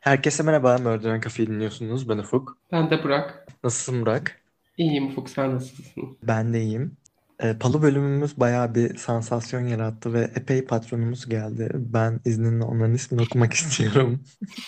Herkese merhaba, Murder Cafe'yi dinliyorsunuz. Ben Ufuk. Ben de Burak. Nasılsın Burak? İyiyim Ufuk, sen nasılsın? Ben de iyiyim. Palu bölümümüz bayağı bir sansasyon yarattı ve epey patronumuz geldi. Ben izninle onların ismini okumak istiyorum.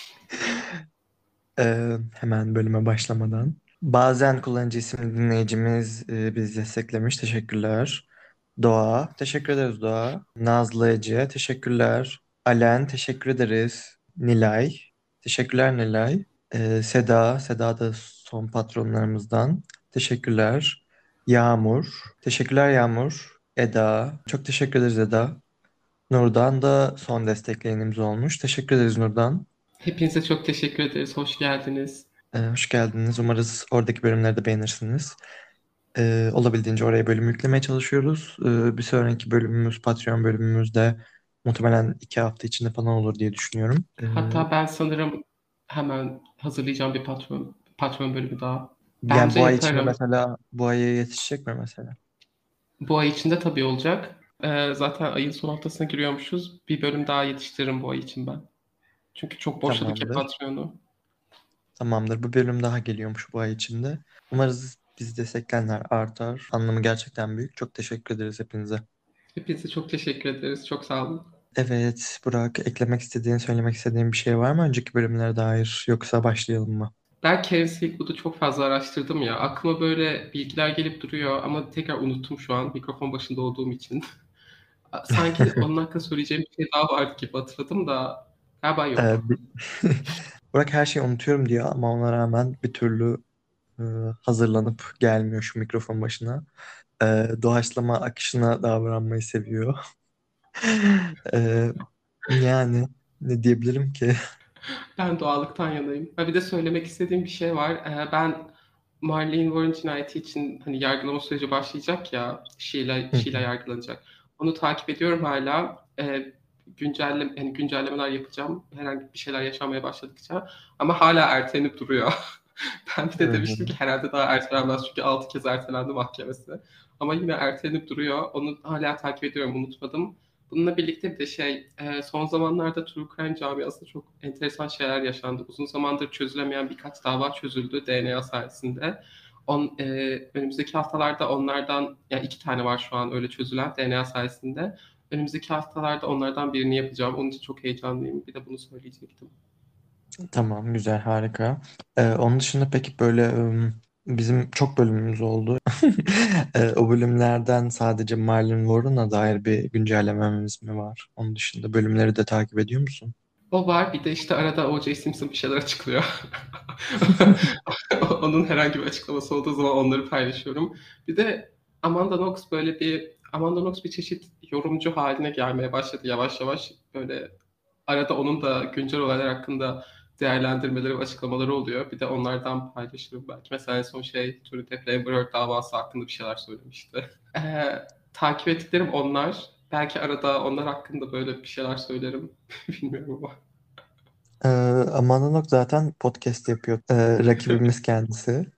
Hemen bölüme başlamadan. Bazen kullanıcı isimli dinleyicimiz bizi desteklemiş. Teşekkürler. Doğa, teşekkür ederiz Doğa. Nazlı Ece, teşekkürler. Alen, teşekkür ederiz. Nilay, teşekkürler Nilay. Seda da son patronlarımızdan. Teşekkürler. Yağmur, teşekkürler Yağmur. Eda, çok teşekkür ederiz Eda. Nurdan da son destekleyenimiz olmuş. Teşekkür ederiz Nurdan. Hepinize çok teşekkür ederiz. Hoş geldiniz. Hoş geldiniz. Umarız oradaki bölümleri de beğenirsiniz. Olabildiğince oraya bölüm yüklemeye çalışıyoruz. Bir sonraki bölümümüz, Patreon bölümümüz de muhtemelen 2 hafta içinde falan olur diye düşünüyorum. Hatta ben sanırım hemen hazırlayacağım bir patron bölümü daha. Yani Bence bu ay içinde yaparım. mesela bu aya yetişecek mi mesela? Bu ay içinde tabii olacak. Zaten ayın son haftasına giriyormuşuz. Bir bölüm daha yetiştiririm bu ay için ben. Çünkü çok boşladık ya Tamamdır. patronu. Tamamdır. Bu bölüm daha geliyormuş bu ay içinde. Umarız bizi destekleyenler artar. Anlamı gerçekten büyük. Çok teşekkür ederiz hepinize. Hepinize çok teşekkür ederiz. Çok sağ olun. Evet, Burak, eklemek istediğin, söylemek istediğin bir şey var mı önceki bölümlere dair? Yoksa başlayalım mı? Ben Kevin Silkwood'u çok fazla araştırdım ya. Aklıma böyle bilgiler gelip duruyor ama tekrar unuttum şu an mikrofon başında olduğum için. Sanki onun hakkında söyleyeceğim bir şey daha vardı gibi hatırladım da galiba Ee, yok. bi- Burak her şeyi unutuyorum diyor ama ona rağmen bir türlü e, hazırlanıp gelmiyor şu mikrofon başına. Doğaçlama akışına davranmayı seviyor. Ee, Yani ne diyebilirim ki? Ben doğallıktan yanayım. Ha, bir de söylemek istediğim bir şey var. Ben Marlene Warren cinayeti için hani yargılama süreci başlayacak ya, Hı Sheila hı. yargılanacak. Onu takip ediyorum hala. Yani güncellemeler yapacağım. Herhangi bir şeyler yaşanmaya başladıkça. Ama hala ertelenip duruyor. Ben bir Hı de hı. demiştim ki herhalde daha ertelenmez çünkü 6 kez ertelendi mahkemesi. Ama yine ertelenip duruyor. Onu hala takip ediyorum, unutmadım. Bununla birlikte bir de son zamanlarda True Crime camiasında çok enteresan şeyler yaşandı. Uzun zamandır çözülemeyen birkaç dava çözüldü DNA sayesinde. Önümüzdeki haftalarda onlardan, yani 2 tane var şu an öyle çözülen DNA sayesinde. Önümüzdeki haftalarda onlardan birini yapacağım. Onun için çok heyecanlıyım. Bir de bunu söyleyecektim. Tamam, güzel, harika. Onun dışında peki böyle bizim çok bölümümüz oldu. O bölümlerden sadece Marilyn Warren'a dair bir güncellememiz mi var? Onun dışında bölümleri de takip ediyor musun? O var. Bir de işte arada O.J. Simpson bir şeyler açıklıyor. Onun herhangi bir açıklaması olduğu zaman onları paylaşıyorum. Bir de Amanda Knox bir çeşit yorumcu haline gelmeye başladı yavaş yavaş. Böyle arada onun da güncel olaylar hakkında değerlendirmeleri ve açıklamaları oluyor. Bir de onlardan paylaşırım belki. Mesela en son Johnny Depp Amber Heard davası hakkında bir şeyler söylemişti. Takip ettiklerim onlar. Belki arada onlar hakkında böyle bir şeyler söylerim. Bilmiyorum ama. Ee, Amanda Knox zaten podcast yapıyor. Rakibimiz kendisi.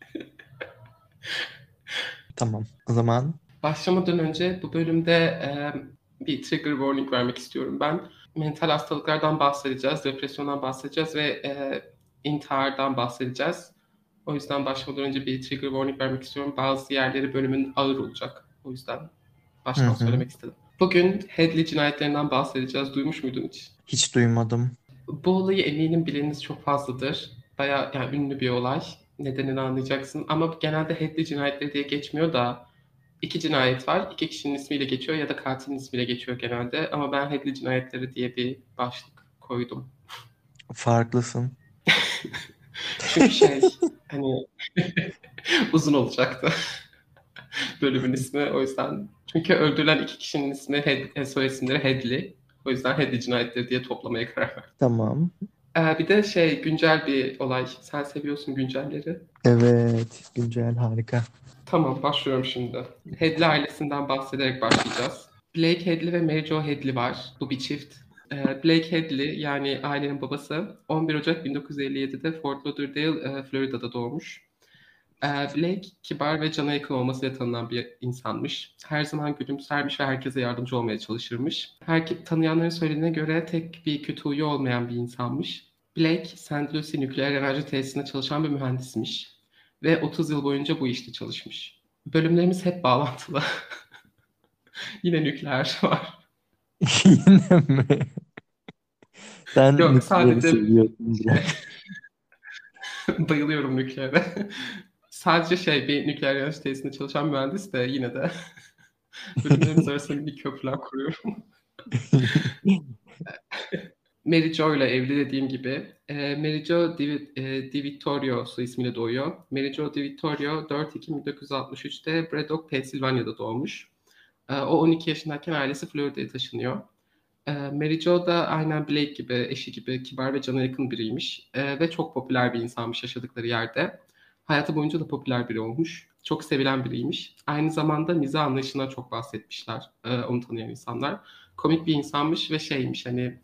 Tamam. O zaman Başlamadan önce bu bölümde bir trigger warning vermek istiyorum ben. Mental hastalıklardan bahsedeceğiz, depresyondan bahsedeceğiz ve intihardan bahsedeceğiz. O yüzden başlamadan önce bir trigger warning vermek istiyorum. Bazı yerleri bölümün ağır olacak. O yüzden hı baştan hı. söylemek istedim. Bugün Headley cinayetlerinden bahsedeceğiz. Duymuş muydun hiç? Hiç duymadım. Bu olayı eminim bileniniz çok fazladır. Bayağı yani ünlü bir olay. Nedenini anlayacaksın. Ama genelde Headley cinayetleri diye geçmiyor da 2 cinayet var. 2 kişinin ismiyle geçiyor ya da katilin ismiyle geçiyor genelde. Ama ben Headley cinayetleri diye bir başlık koydum. Farklısın. Çünkü hani uzun olacaktı bölümün ismi. O yüzden çünkü öldürülen 2 kişinin ismi soy isimleri Headley. O yüzden Headley cinayetleri diye toplamaya karar verdim. Tamam. Bir de güncel bir olay. Sen seviyorsun güncelleri. Evet. Güncel, harika. Tamam, başlıyorum şimdi. Headley ailesinden bahsederek başlayacağız. Blake Headley ve Mary Jo Headley var. Bu bir çift. Blake Headley yani ailenin babası 11 Ocak 1957'de Fort Lauderdale, Florida'da doğmuş. Blake kibar ve cana yakın olmasıyla tanınan bir insanmış. Her zaman gülümsermiş ve herkese yardımcı olmaya çalışırmış. Tanıyanların söylediğine göre tek bir kötü huyu olmayan bir insanmış. Blake, St. Lucie nükleer enerji tesisinde çalışan bir mühendismiş. Ve 30 yıl boyunca bu işte çalışmış. Bölümlerimiz hep bağlantılı. Yine nükleer var. Yine mi? Sen Yok, nükleeri sadece seviyorsun şey, biraz. bayılıyorum nükleere. Sadece bir nükleer enerji tesisinde çalışan mühendis de yine de bölümlerimiz arasında bir köprüler kuruyorum. Mary Jo ile evli dediğim gibi. Mary Jo Di Vittorio soy ismiyle doğuyor. Mary Jo Di Vittorio 4 Ekim 1963'te Braddock, Pensilvanya'da doğmuş. O 12 yaşındayken ailesi Florida'ya taşınıyor. Mary Jo da aynen Blake gibi, eşi gibi kibar ve cana yakın biriymiş. Ve çok popüler bir insanmış yaşadıkları yerde. Hayatı boyunca da popüler biri olmuş. Çok sevilen biriymiş. Aynı zamanda mizah anlayışından çok bahsetmişler. Onu tanıyan insanlar. Komik bir insanmış ve hani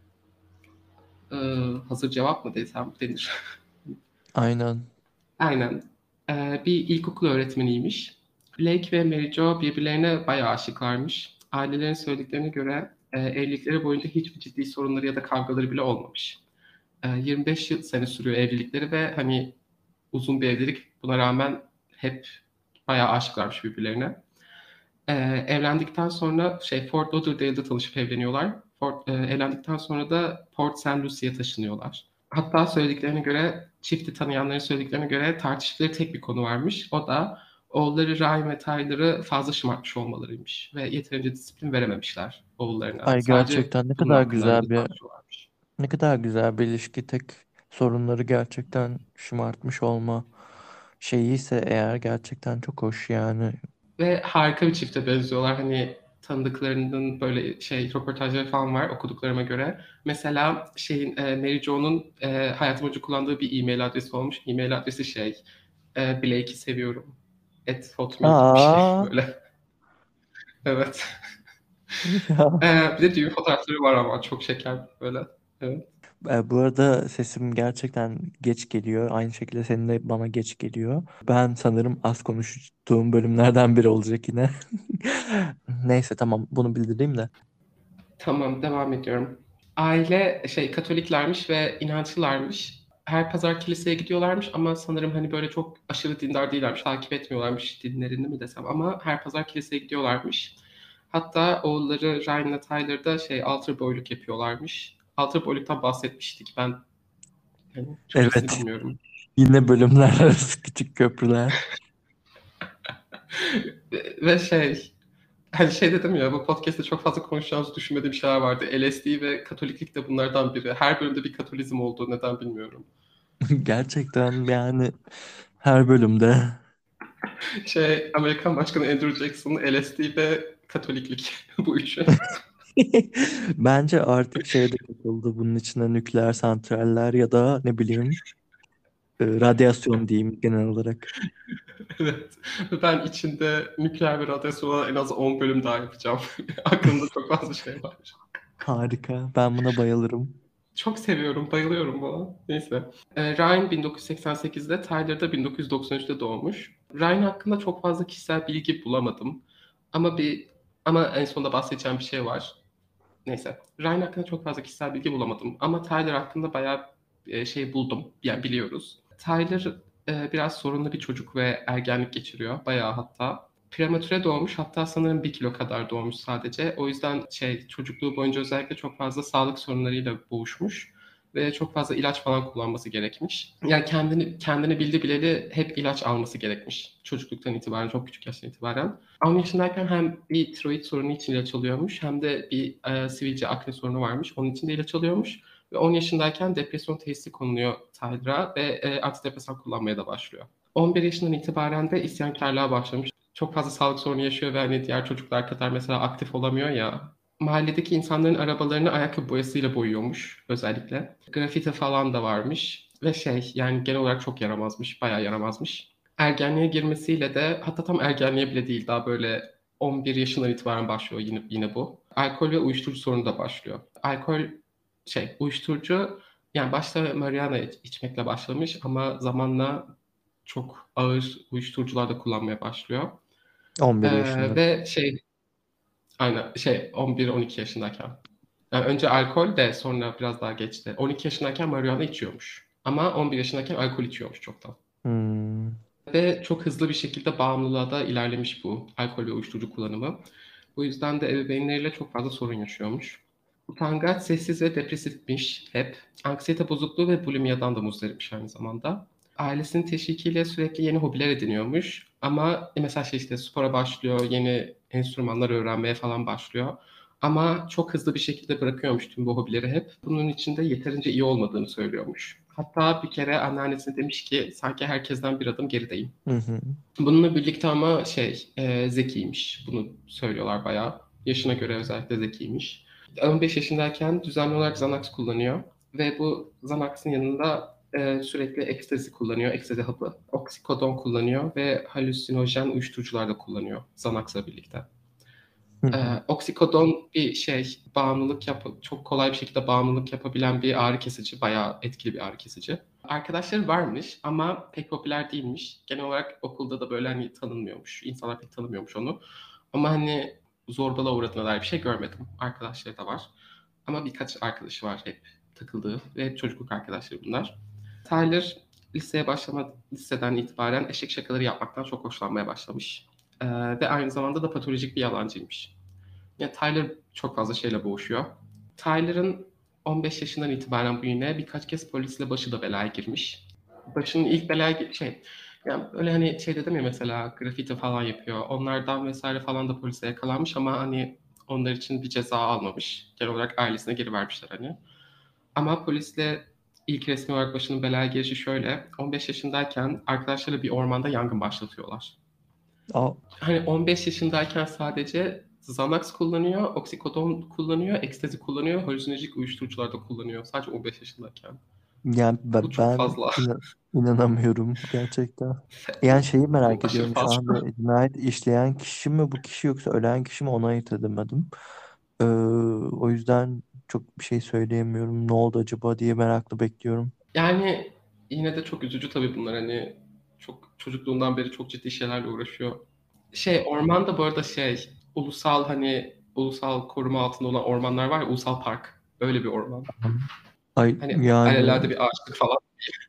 e, hazır cevap mı desem denir. Aynen. Aynen. Bir ilkokul öğretmeniymiş. Blake ve Mary Jo birbirlerine bayağı aşıklarmış. Ailelerin söylediklerine göre evlilikleri boyunca hiçbir ciddi sorunları ya da kavgaları bile olmamış. 25 yıl sene sürüyor evlilikleri ve hani uzun bir evlilik. Buna rağmen hep bayağı aşıklarmış birbirlerine. Ee, Evlendikten sonra Fort Lauderdale'da tanışıp evleniyorlar. Evlendikten sonra da Port St. Lucie'ye taşınıyorlar. Hatta söylediklerine göre, çifti tanıyanların söylediklerine göre tartıştıkları tek bir konu varmış. O da oğulları Ryan ve Tyler'ı fazla şımartmış olmalarıymış. Ve yeterince disiplin verememişler oğullarına. Ay Sadece gerçekten bunun hakkında arada tartışıyorlarmış. ne kadar güzel bir ilişki, tek sorunları gerçekten şımartmış olma şeyi ise eğer gerçekten çok hoş yani. Ve harika bir çifte benziyorlar. Hani tanıdıklarının böyle röportajları falan var okuduklarıma göre. Mesela Mary Jo'nun hayatı boyunca kullandığı bir e-mail adresi olmuş. E-mail adresi Blake'i seviyorum. @hotmail gibi bir şey Aa böyle. Evet. ya. Bir de düğün fotoğrafları var ama çok şeker böyle. Evet. Bu arada sesim gerçekten geç geliyor. Aynı şekilde senin de bana geç geliyor. Ben sanırım az konuştuğum bölümlerden biri olacak yine. Neyse tamam, bunu bildireyim de. Tamam, devam ediyorum. Aile Katoliklermiş ve inançlılarmış. Her pazar kiliseye gidiyorlarmış ama sanırım hani böyle çok aşırı dindar değillermiş. Takip etmiyorlarmış dinlerini mi desem ama her pazar kiliseye gidiyorlarmış. Hatta oğulları Ryan'la Tyler da altar boyluk yapıyorlarmış. Altar boyluktan bahsetmiştik. Ben hani Türkçesini Evet. bilmiyorum. Yine bölümler arası küçük köprüler. Ve hani dedim ya, bu podcast'te çok fazla konuşacağımızı düşünmediğim şeyler vardı. LSD ve Katoliklik de bunlardan biri. Her bölümde bir Katolizm olduğu neden bilmiyorum. Gerçekten yani her bölümde. Amerikan Başkanı Andrew Jackson, LSD ve Katoliklik bu üçü. Bence artık şeye de katıldı bunun içine, nükleer santraller ya da ne bileyim radyasyon diyeyim genel olarak. Evet. Ben içinde nükleer bir radyasyon olan en az 10 bölüm daha yapacağım. Aklımda çok fazla şey var. Harika. Ben buna bayılırım. Çok seviyorum, bayılıyorum buna. Neyse. Ryan 1988'de, Tyler da 1993'te doğmuş. Ryan hakkında çok fazla kişisel bilgi bulamadım. Ama ama en sonunda bahsedeceğim bir şey var. Neyse. Ryan hakkında çok fazla kişisel bilgi bulamadım. Ama Tyler hakkında bayağı buldum. Yani biliyoruz. Tyler biraz sorunlu bir çocuk ve ergenlik geçiriyor. Bayağı hatta. Prematüre doğmuş. Hatta sanırım 1 kilo kadar doğmuş sadece. O yüzden çocukluğu boyunca özellikle çok fazla sağlık sorunlarıyla boğuşmuş. Ve çok fazla ilaç falan kullanması gerekmiş. Yani kendini bildi bileli hep ilaç alması gerekmiş. Çocukluktan itibaren, çok küçük yaştan itibaren. 10 yaşındayken hem bir tiroid sorunu için ilaç alıyormuş, hem de bir sivilce akne sorunu varmış. Onun için de ilaç alıyormuş. Ve 10 yaşındayken depresyon teşhisi konuluyor Tyler'a ve antidepresan kullanmaya da başlıyor. 11 yaşından itibaren de isyankarlığa başlamış. Çok fazla sağlık sorunu yaşıyor ve hani diğer çocuklar kadar mesela aktif olamıyor ya. Mahalledeki insanların arabalarını ayakkabı boyasıyla boyuyormuş özellikle. Grafiti falan da varmış. Ve yani genel olarak çok yaramazmış, bayağı yaramazmış. Ergenliğe girmesiyle de, hatta tam ergenliğe bile değil, daha böyle 11 yaşından itibaren başlıyor yine bu. Alkol ve uyuşturucu sorunu da başlıyor. Alkol uyuşturucu, yani başta marijuana içmekle başlamış ama zamanla çok ağır uyuşturucular da kullanmaya başlıyor. 11 yaşında. Ve aynen 11-12 yaşındayken. Yani önce alkol de sonra biraz daha geçti. 12 yaşındayken marijuana içiyormuş. Ama 11 yaşındayken alkol içiyormuş çoktan. Hmm. Ve çok hızlı bir şekilde bağımlılığa da ilerlemiş bu alkol ve uyuşturucu kullanımı. Bu yüzden de ebeveynleriyle çok fazla sorun yaşıyormuş. Utangaç, sessiz ve depresifmiş hep. Anksiyete bozukluğu ve bulimiyadan da muzdaripmiş aynı zamanda. Ailesinin teşvikiyle sürekli yeni hobiler ediniyormuş. Ama mesela şey işte spora başlıyor, yeni enstrümanlar öğrenmeye falan başlıyor. Ama çok hızlı bir şekilde bırakıyormuş tüm bu hobileri hep. Bunun için de yeterince iyi olmadığını söylüyormuş. Hatta bir kere anneannesine demiş ki sanki herkesten bir adım gerideyim. Hı hı. Bununla birlikte ama zekiymiş. Bunu söylüyorlar bayağı. Yaşına göre özellikle zekiymiş. 15 yaşındayken düzenli olarak Xanax kullanıyor. Ve bu Xanax'ın yanında sürekli ekstazi kullanıyor. Ekstazi hapı. Oksikodon kullanıyor ve halüsinojen uyuşturucular da kullanıyor Xanax'la birlikte. Hı hı. Oksikodon bir çok kolay bir şekilde bağımlılık yapabilen bir ağrı kesici, bayağı etkili bir ağrı kesici. Arkadaşları varmış ama pek popüler değilmiş. Genel olarak okulda da böyle hani tanınmıyormuş. İnsanlar pek tanımıyormuş onu. Ama hani zorbalığa uğradığına dair bir şey görmedim. Arkadaşları da var. Ama birkaç arkadaşı var hep takıldığı ve hep çocukluk arkadaşları bunlar. Tyler liseden itibaren eşek şakaları yapmaktan çok hoşlanmaya başlamış. Ve aynı zamanda da patolojik bir yalancıymış. Yani Tyler çok fazla şeyle boğuşuyor. Tyler'ın 15 yaşından itibaren bu yine birkaç kez polisle başı da belaya girmiş. Başının ilk yani öyle hani şey dedim ya mesela grafiti falan yapıyor. Onlardan vesaire falan da polise yakalanmış ama hani onlar için bir ceza almamış. Genel olarak ailesine geri vermişler hani. Ama polisle ilk resmi olarak başının belaya girişi şöyle. 15 yaşındayken arkadaşlarıyla bir ormanda yangın başlatıyorlar. Aa, Hani 15 yaşındayken sadece Xanax kullanıyor, oksikodon kullanıyor, ekstazi kullanıyor, halüsinojik uyuşturucular da kullanıyor. Sadece 15 yaşındayken. yani Bu çok ben fazla. inanamıyorum gerçekten. Yani şeyi merak Bu aşırı ediyorum şu fazla. anda, cinayet işleyen kişi mi bu kişi yoksa ölen kişi mi, onu ayırt edemedim. Ee, O yüzden çok bir şey söyleyemiyorum. Ne oldu acaba diye meraklı bekliyorum. Yani yine de çok üzücü tabii bunlar hani çok çocukluğundan beri çok ciddi şeylerle uğraşıyor. Ormanda bu arada ulusal koruma altında olan ormanlar var ya, ulusal park. Öyle bir orman. Ay Hani yani alelade bir ağaçlık falan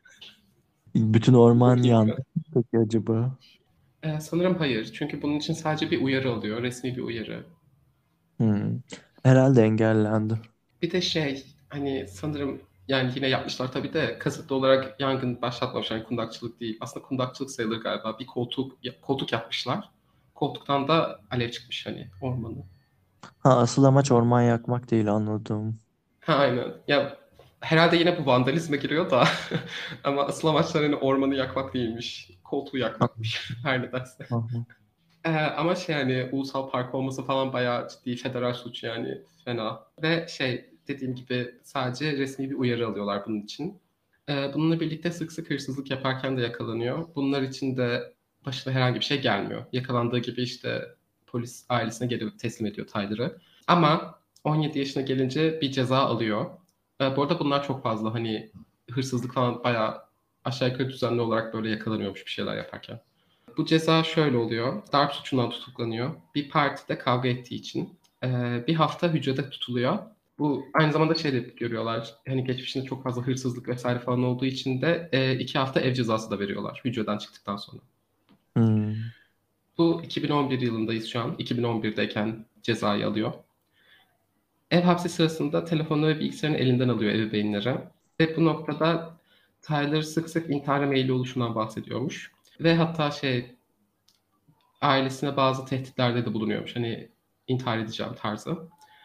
bütün orman değil yandı gibi. mı peki acaba? Sanırım hayır. Çünkü bunun için sadece bir uyarı alıyor. Resmi bir uyarı. Hmm. Herhalde engellendi. Bir de hani sanırım yani yine yapmışlar tabii de kasıtlı olarak yangın başlatmamış. Yani kundakçılık değil. Aslında kundakçılık sayılır galiba. Bir koltuk yapmışlar. Koltuktan da alev çıkmış hani ormanı. Ha, asıl amaç orman yakmak değil, anladım. Ha, aynen. Ya herhalde yine bu vandalizme giriyor da ama asıl amaçlar hani ormanı yakmak değilmiş. Koltuğu Ha, yakmakmış. Her nedense. ha. Ama hani ulusal park olması falan bayağı ciddi federal suç yani fena. Ve dediğim gibi sadece resmi bir uyarı alıyorlar bunun için. Bununla birlikte sık sık hırsızlık yaparken de yakalanıyor. Bunlar için de başına herhangi bir şey gelmiyor. Yakalandığı gibi işte polis ailesine geri teslim ediyor Tyler'ı. Ama 17 yaşına gelince bir ceza alıyor. Bu arada bunlar çok fazla hani hırsızlık falan bayağı aşağı yukarı düzenli olarak böyle yakalanıyormuş bir şeyler yaparken. Bu ceza şöyle oluyor. Darp suçundan tutuklanıyor. Bir partide kavga ettiği için. Bir hafta hücrede tutuluyor. Bu aynı zamanda de görüyorlar. Hani geçmişinde çok fazla hırsızlık vesaire falan olduğu için de 2 hafta ev cezası da veriyorlar hücreden çıktıktan sonra. Hmm. Bu 2011 yılındayız şu an. 2011'deyken cezayı alıyor. Ev hapsi sırasında telefonu ve bilgisayarını elinden alıyor ebeveynleri. Ve bu noktada Tyler sık sık intihara meyilli oluşundan bahsediyormuş. Ve hatta ailesine bazı tehditlerde de bulunuyormuş. Hani intihar edeceğim tarzı.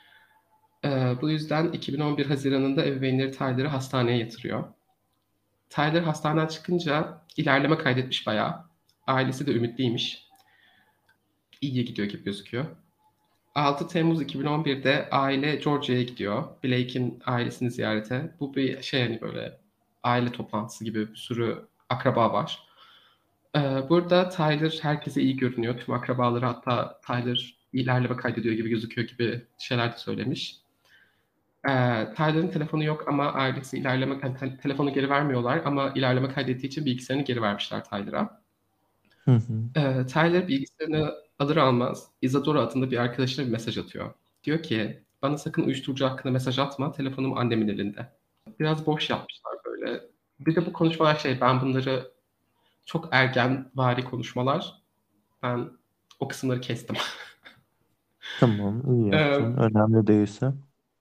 Bu yüzden 2011 Haziran'ında ebeveynleri Tyler'ı hastaneye yatırıyor. Tyler hastaneden çıkınca ilerleme kaydetmiş bayağı. Ailesi de ümitliymiş. İyiye gidiyor gibi gözüküyor. 6 Temmuz 2011'de aile Georgia'ya gidiyor. Blake'in ailesini ziyarete. Bu bir hani böyle aile toplantısı gibi bir sürü akraba var. Burada Tyler herkese iyi görünüyor. Tüm akrabaları hatta Tyler ilerleme kaydediyor gibi gözüküyor gibi şeyler de söylemiş. Tyler'ın telefonu yok ama ailesi yani telefonu geri vermiyorlar ama ilerleme kaydettiği için bilgisayarını geri vermişler Tyler'a. Hı hı. Tyler bilgisayarını alır almaz Isadora adında bir arkadaşına bir mesaj atıyor. Diyor ki Bana sakın uyuşturucu hakkında mesaj atma. Telefonum annemin elinde. Biraz boş yapmışlar böyle. Bir de bu konuşmalar ben bunları çok ergenvari konuşmalar. Ben o kısımları kestim. Tamam, iyi Ee, yaptın. Önemli değilse.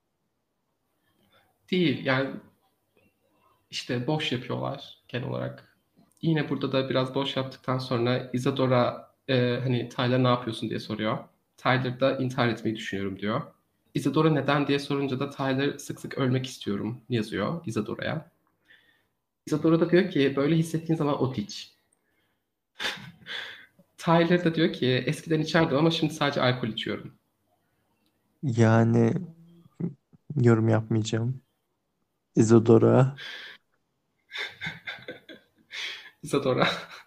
değil yani işte boş yapıyorlar genel olarak. Yine burada da biraz boş yaptıktan sonra Isadora hani Tyler ne yapıyorsun diye soruyor. Tyler da intihar etmeyi düşünüyorum diyor. Isadora neden diye sorunca da Tyler sık sık ölmek istiyorum yazıyor Isadora'ya. Isadora da diyor ki böyle hissettiğin zaman ot iç. Tyler da diyor ki eskiden içerdim ama şimdi sadece alkol içiyorum. Yani yorum yapmayacağım. Isadora. Isadora.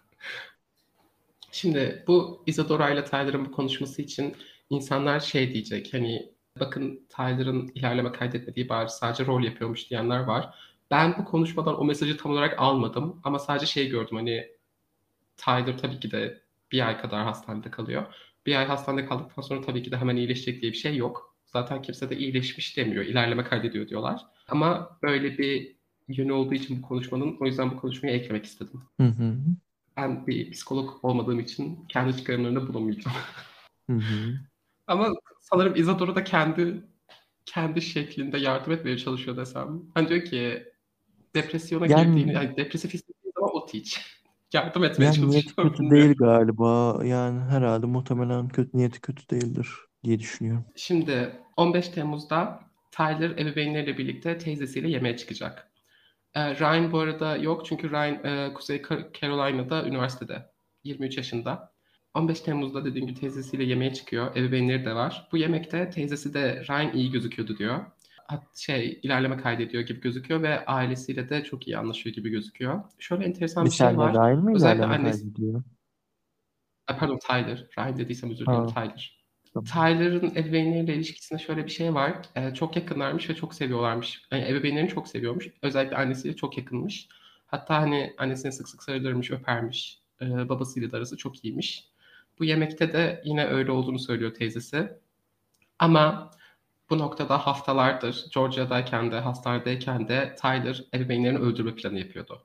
Şimdi bu Isadora ile Tyler'ın bu konuşması için insanlar diyecek hani bakın Tyler'ın ilerleme kaydetmediği bari sadece rol yapıyormuş diyenler var. Ben bu konuşmadan o mesajı tam olarak almadım ama sadece gördüm hani Tyler tabii ki de bir ay kadar hastanede kalıyor. Bir ay hastanede kaldıktan sonra tabii ki de hemen iyileşecek diye bir şey yok. Zaten kimse de iyileşmiş demiyor. İlerleme kaydediyor diyorlar. Ama böyle bir yönü olduğu için bu konuşmanın o yüzden bu konuşmayı eklemek istedim. Hı hı. Ben bir psikolog olmadığım için kendi çıkarımlarında bulamayacağım. Hı hı. Ama sanırım Isadora da kendi şeklinde yardım etmeye çalışıyor desem. Hani diyor ki depresyona girdiğini, Yani yani depresif hissettiğin zaman ot iç. Yardım etmeye yani niyeti çalışıyor kötü bilmiyorum. değil galiba. Yani herhalde muhtemelen kötü niyeti kötü değildir diye düşünüyorum. Şimdi 15 Temmuz'da Tyler ebeveynleriyle birlikte teyzesiyle yemeğe çıkacak. Ryan bu arada yok çünkü Ryan Kuzey Carolina'da üniversitede. 23 yaşında. 15 Temmuz'da dediğim gibi teyzesiyle yemeğe çıkıyor. Ebeveynleri de var. Bu yemekte teyzesi de Ryan iyi gözüküyordu diyor. İlerleme kaydediyor gibi gözüküyor ve ailesiyle de çok iyi anlaşıyor gibi gözüküyor. Şöyle enteresan Bir bir şey saniye, var. Ryan mı Özellikle ilerleme annesi, kaydediyor? pardon Tyler. Ryan dediysem özür dilerim Ha, Tyler. tamam. Tyler'ın ebeveynleriyle ilişkisinde şöyle bir şey var. Çok yakınlarmış ve çok seviyorlarmış. Yani ebeveynlerini çok seviyormuş. Özellikle annesiyle çok yakınmış. Hatta hani annesine sık sık sarılırmış, öpermiş. Babasıyla da arası çok iyiymiş. Bu yemekte de yine öyle olduğunu söylüyor teyzesi. Ama bu noktada haftalardır Georgia'dayken de hastanedeyken de Tyler ebeveynlerini öldürme planı yapıyordu.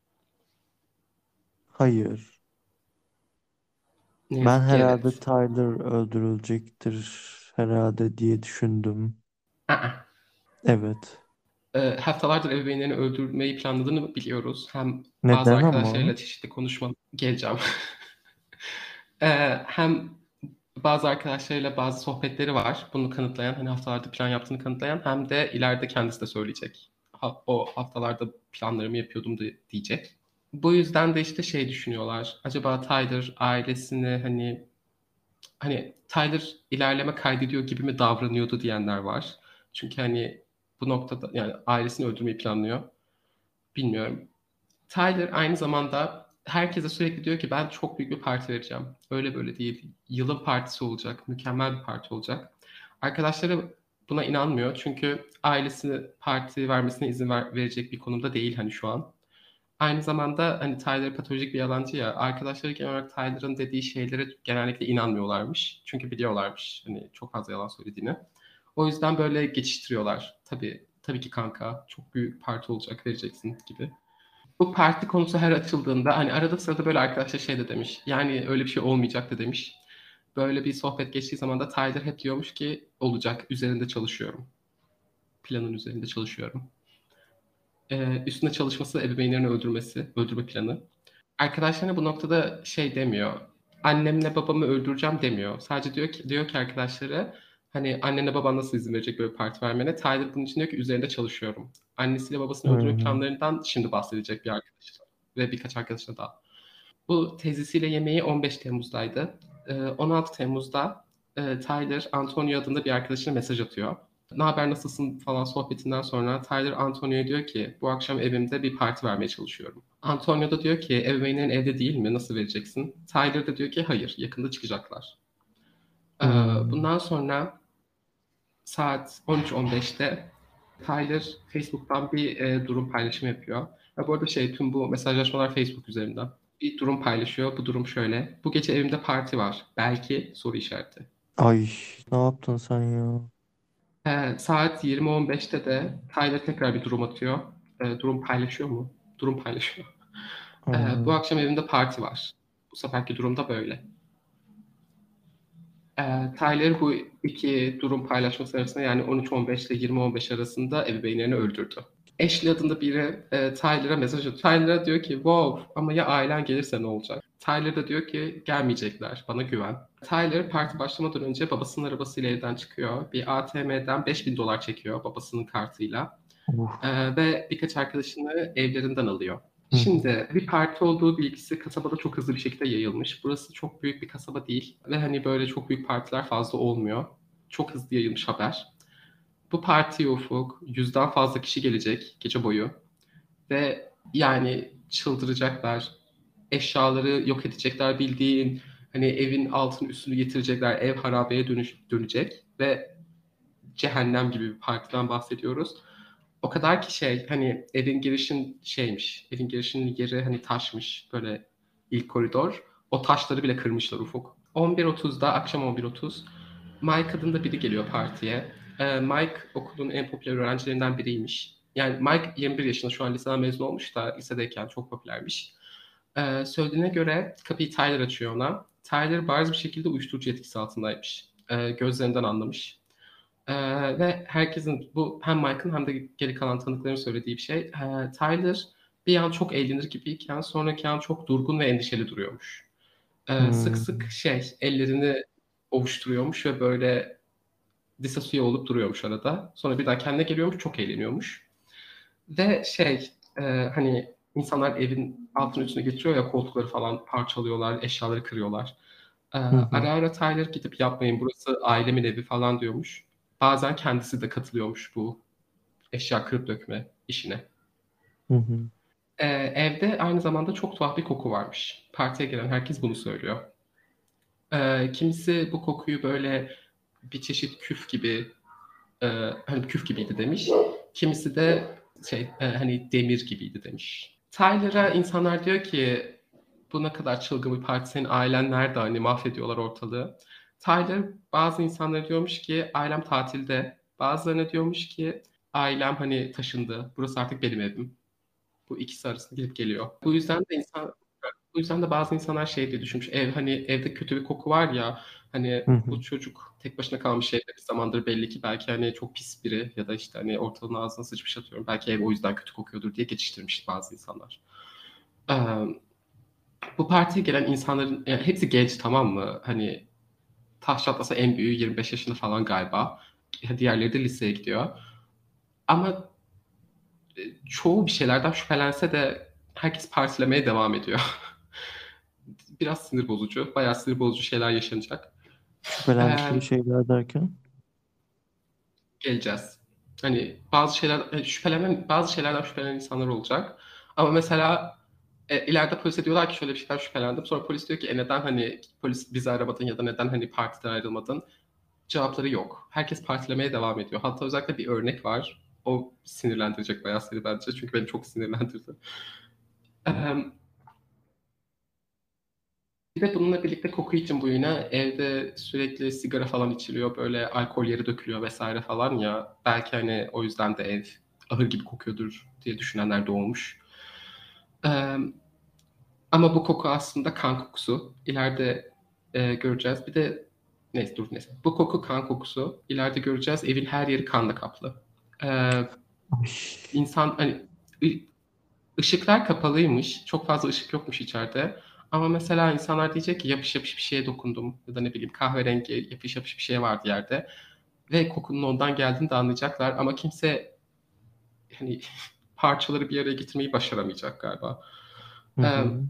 Hayır. Ne Ben yazık ki herhalde evet. Tyler öldürülecektir herhalde diye düşündüm. Aa. Evet. Haftalardır ebeveynlerini öldürmeyi planladığını biliyoruz. Hem bazı Neden ama? arkadaşlarıyla çeşitli konuşma geleceğim. Hem bazı arkadaşlarıyla bazı sohbetleri var. Bunu kanıtlayan, hani haftalarda plan yaptığını kanıtlayan hem de ileride kendisi de söyleyecek. O haftalarda planlarımı yapıyordum diyecek. Bu yüzden de işte düşünüyorlar. Acaba Tyler ailesini hani Tyler ilerleme kaydediyor gibi mi davranıyordu diyenler var. Çünkü hani bu noktada yani ailesini öldürmeyi planlıyor. Bilmiyorum. Tyler aynı zamanda herkese sürekli diyor ki ben çok büyük bir parti vereceğim. Öyle böyle değil. Yılın partisi olacak. Mükemmel bir parti olacak. Arkadaşları buna inanmıyor. Çünkü ailesi parti vermesine izin verecek bir konumda değil hani şu an. Aynı zamanda hani Tyler patolojik bir yalancı ya. Arkadaşları genel olarak Tyler'ın dediği şeylere genellikle inanmıyorlarmış. Çünkü biliyorlarmış hani çok fazla yalan söylediğini. O yüzden böyle geçiştiriyorlar. Tabii ki kanka çok büyük parti olacak vereceksin gibi. Bu parti konusu her açıldığında hani arada sırada böyle arkadaşlar de demiş. Yani öyle bir şey olmayacak da demiş. Böyle bir sohbet geçtiği zaman da Tyler hep diyormuş ki olacak üzerinde çalışıyorum. Planın üzerinde çalışıyorum. Üstünde çalışması ebeveynlerini öldürme planı. Arkadaşlarına bu noktada demiyor. Annemle babamı öldüreceğim demiyor. Sadece diyor ki arkadaşları hani annenle baban nasıl izin verecek böyle parti vermene? Tyler bunun için diyor ki üzerinde çalışıyorum. Annesiyle babasını öldürme Hmm. planlarından şimdi bahsedecek bir arkadaşı ve birkaç arkadaşına daha. Bu teyzesiyle yemeği 15 Temmuz'daydı. 16 Temmuz'da Tyler Antonio adında bir arkadaşına mesaj atıyor. Ne haber nasılsın falan sohbetinden sonra Tyler Antonio'ya diyor ki bu akşam evimde bir parti vermeye çalışıyorum. Antonio da diyor ki ebeveynlerin evde değil mi? Nasıl vereceksin? Tyler da diyor ki hayır yakında çıkacaklar. Ee, Hmm. Bundan sonra saat 13.15'te Tyler Facebook'tan bir durum paylaşımı yapıyor. Ve bu arada tüm bu mesajlaşmalar Facebook üzerinden. Bir durum paylaşıyor. Bu durum şöyle. Bu gece evimde parti var. Belki soru işareti. Ay, ne yaptın sen ya? Saat 20.15'te de Tyler tekrar bir durum atıyor. Durum paylaşıyor mu? Durum paylaşıyor. Bu Hmm. akşam evimde parti var. Bu seferki durumda böyle. Tyler bu iki durum paylaşması arasında, yani 13.15 ile 20.15 arasında ebeveynlerini öldürdü. Ashley adında biri Tyler'a mesaj atıyor. Tyler'a diyor ki wow, ama ya ailen gelirse ne olacak? Tyler da diyor ki gelmeyecekler, bana güven. Tyler parti başlamadan önce babasının arabasıyla evden çıkıyor. Bir ATM'den $5.000 çekiyor babasının kartıyla. Uf. Ve birkaç arkadaşını evlerinden alıyor. Hı hı. Şimdi bir parti olduğu bilgisi kasabada çok hızlı bir şekilde yayılmış. Burası çok büyük bir kasaba değil ve hani böyle çok büyük partiler fazla olmuyor. Çok hızlı yayılmış haber. Bu partiye Ufuk 100'den fazla kişi gelecek gece boyu ve yani çıldıracaklar. Eşyaları yok edecekler, bildiğin hani evin altını üstünü getirecekler. Ev harabeye dönecek ve cehennem gibi bir partiden bahsediyoruz. O kadar ki hani evin girişin evin girişinin yeri hani taşmış, böyle ilk koridor. O taşları bile kırmışlar Ufuk. 11.30'da, akşam 11.30, Mike adında biri geliyor partiye. Mike okulun en popüler öğrencilerinden biriymiş. Yani Mike 21 yaşında, şu an liseden mezun olmuş da lisedeyken çok popülermiş. Söylediğine göre kapıyı Tyler açıyor ona. Tyler bariz bir şekilde uyuşturucu etkisi altındaymış. Gözlerinden anlamış. Ve herkesin, bu hem Mike'ın hem de geri kalan tanıkların söylediği bir şey. Tyler bir an çok eğlenir gibiyken sonraki an çok durgun ve endişeli duruyormuş. Sık Hmm. sık ellerini ovuşturuyormuş ve böyle disosiye olup duruyormuş arada. Sonra bir daha kendine geliyormuş, çok eğleniyormuş. Ve hani insanlar evin altını üstüne getiriyor ya, koltukları falan parçalıyorlar, eşyaları kırıyorlar. Hı hı. Ara ara Tyler gidip yapmayın, burası ailemin evi falan diyormuş. Bazen kendisi de katılıyormuş bu eşya kırıp dökme işine. Hı hı. Evde aynı zamanda çok tuhaf bir koku varmış. Partiye gelen herkes bunu söylüyor. Kimisi bu kokuyu böyle bir çeşit küf gibi, e, hani küf gibiydi demiş. Kimisi de hani demir gibiydi demiş. Tyler'a insanlar diyor ki bu ne kadar çılgın bir parti, senin ailen nerede, hani mahvediyorlar ortalığı. Tyler bazı insanlara diyormuş ki ailem tatilde. Bazılarına diyormuş ki ailem hani taşındı, burası artık benim evim. Bu ikisi arasında gidip geliyor. Bu yüzden de bazı insanlar diye düşünmüş. Hani evde kötü bir koku var ya, hani Hı bu hı. çocuk tek başına kalmış evde bir zamandır, belli ki belki hani çok pis biri ya da işte hani ortalığın ağzına sıçmış, atıyorum. Belki ev o yüzden kötü kokuyordur diye geçiştirmiş bazı insanlar. Ee, Bu partiye gelen insanların hepsi genç, tamam mı? Hani taş çatlasa en büyüğü 25 yaşında falan galiba. Diğerleri de liseye gidiyor. Ama çoğu bir şeylerden şüphelense de herkes partilemeye devam ediyor. Biraz sinir bozucu. Bayağı sinir bozucu şeyler yaşanacak. Şüphelendikleri Ee, şeyler derken. Geleceğiz. Hani bazı şeylerden şüphelenen insanlar olacak. Ama mesela ileride polise diyorlar ki şöyle bir şeyden şüphelendim. Sonra polis diyor ki neden hani polis bizi aramadın ya da neden hani partiden ayrılmadın? Cevapları yok. Herkes partilemeye devam ediyor. Hatta özellikle bir örnek var. O sinirlendirecek bayağı seni bence. Çünkü beni çok sinirlendirdi. Ee, Bir de bununla birlikte koku için bu yine evde sürekli sigara falan içiliyor. Böyle alkol yeri dökülüyor vesaire falan ya. Belki hani o yüzden de ev ahır gibi kokuyordur diye düşünenler de olmuş. Ee, Ama bu koku aslında kan kokusu. İleride göreceğiz. Bir de neyse. Bu koku kan kokusu. İleride göreceğiz. Evin her yeri kanla kaplı. Ee, Ay. insan hani ı- ışıklar kapalıymış. Çok fazla ışık yokmuş içeride. Ama mesela insanlar diyecek ki yapış yapış bir şeye dokundum. Ya da ne bileyim kahverengi yapış yapış bir şey vardı yerde. Ve kokunun ondan geldiğini de anlayacaklar. Ama kimse hani parçaları bir araya getirmeyi başaramayacak galiba. Hı Ee, hı.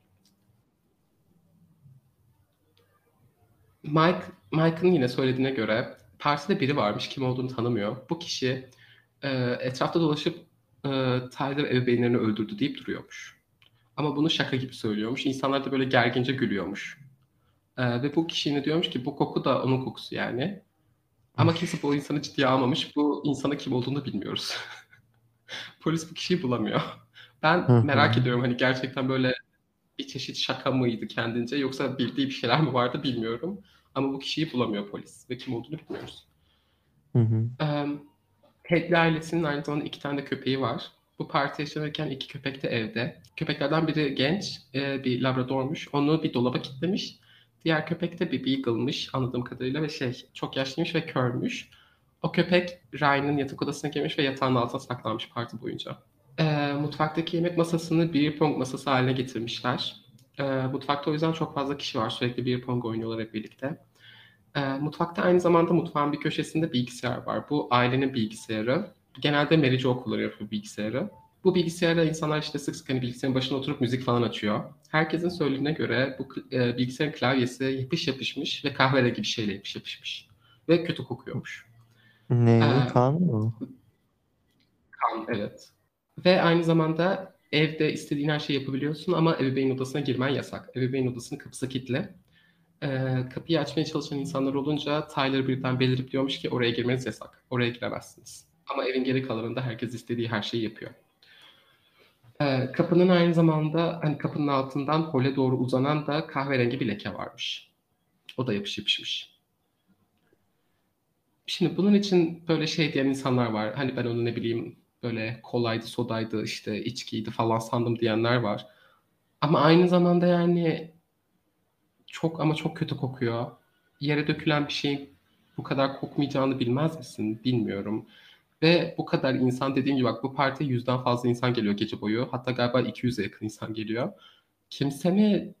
Mike'ın yine söylediğine göre partide biri varmış, kim olduğunu tanımıyor. Bu kişi e, etrafta dolaşıp Tyler ebeveynlerini öldürdü deyip duruyormuş. Ama bunu şaka gibi söylüyormuş. İnsanlar da böyle gergince gülüyormuş. Ve bu kişi yine diyormuş ki bu koku da onun kokusu yani. Ama kimse bu insanı ciddiye almamış. Bu insanın kim olduğunu bilmiyoruz. Polis bu kişiyi bulamıyor. Ben Hı hı. merak ediyorum, hani gerçekten böyle bir çeşit şaka mıydı kendince, yoksa bildiği bir şeyler mi vardı bilmiyorum. Ama bu kişiyi bulamıyor polis ve kim olduğunu bilmiyoruz. Hı hı. Ee, Ted'li ailesinin aynı zamanda 2 tane de köpeği var. Bu parti yaşanırken 2 köpek de evde. Köpeklerden biri genç, bir Labradormuş. Onu bir dolaba kilitlemiş. Diğer köpek de bir Beagle'mış anladığım kadarıyla ve çok yaşlıymış ve körmüş. O köpek Ryan'ın yatak odasına girmiş ve yatağın altına saklanmış parti boyunca. Mutfaktaki yemek masasını beer pong masası haline getirmişler. Mutfakta o yüzden çok fazla kişi var. Sürekli beer pong oynuyorlar hep birlikte. Mutfakta aynı zamanda mutfağın bir köşesinde bilgisayar var. Bu ailenin bilgisayarı. Genelde Mary Jo kullanıyor bu bilgisayarı. Bu bilgisayarda insanlar işte sık sık hani bilgisayarın başına oturup müzik falan açıyor. Herkesin söylediğine göre bu bilgisayarın klavyesi yapış yapışmış ve kahverengi bir şeyle yapış yapışmış. Ve kötü kokuyormuş. Ne? Ee, Kan mı? evet. Ve aynı zamanda evde istediğin her şeyi yapabiliyorsun ama ebeveyn odasına girmen yasak. Ebeveyn odasının kapısı kilitli. Kapıyı açmaya çalışan insanlar olunca Tyler birden belirip diyormuş ki oraya girmeniz yasak. Oraya giremezsiniz. Ama evin geri kalanında herkes istediği her şeyi yapıyor. Kapının aynı zamanda hani kapının altından hole doğru uzanan da kahverengi bir leke varmış. O da yapış yapışmış. Şimdi bunun için böyle şey diyen insanlar var. Hani ben onu ne bileyim böyle kolaydı, sodaydı, işte içkiydi falan sandım diyenler var. Ama aynı zamanda yani çok ama çok kötü kokuyor. Yere dökülen bir şeyin bu kadar kokmayacağını bilmez misin? Bilmiyorum. Ve bu kadar insan dediğim gibi bak bu partiye 100'den fazla insan geliyor gece boyu. Hatta galiba 200'e yakın insan geliyor. Kimse mi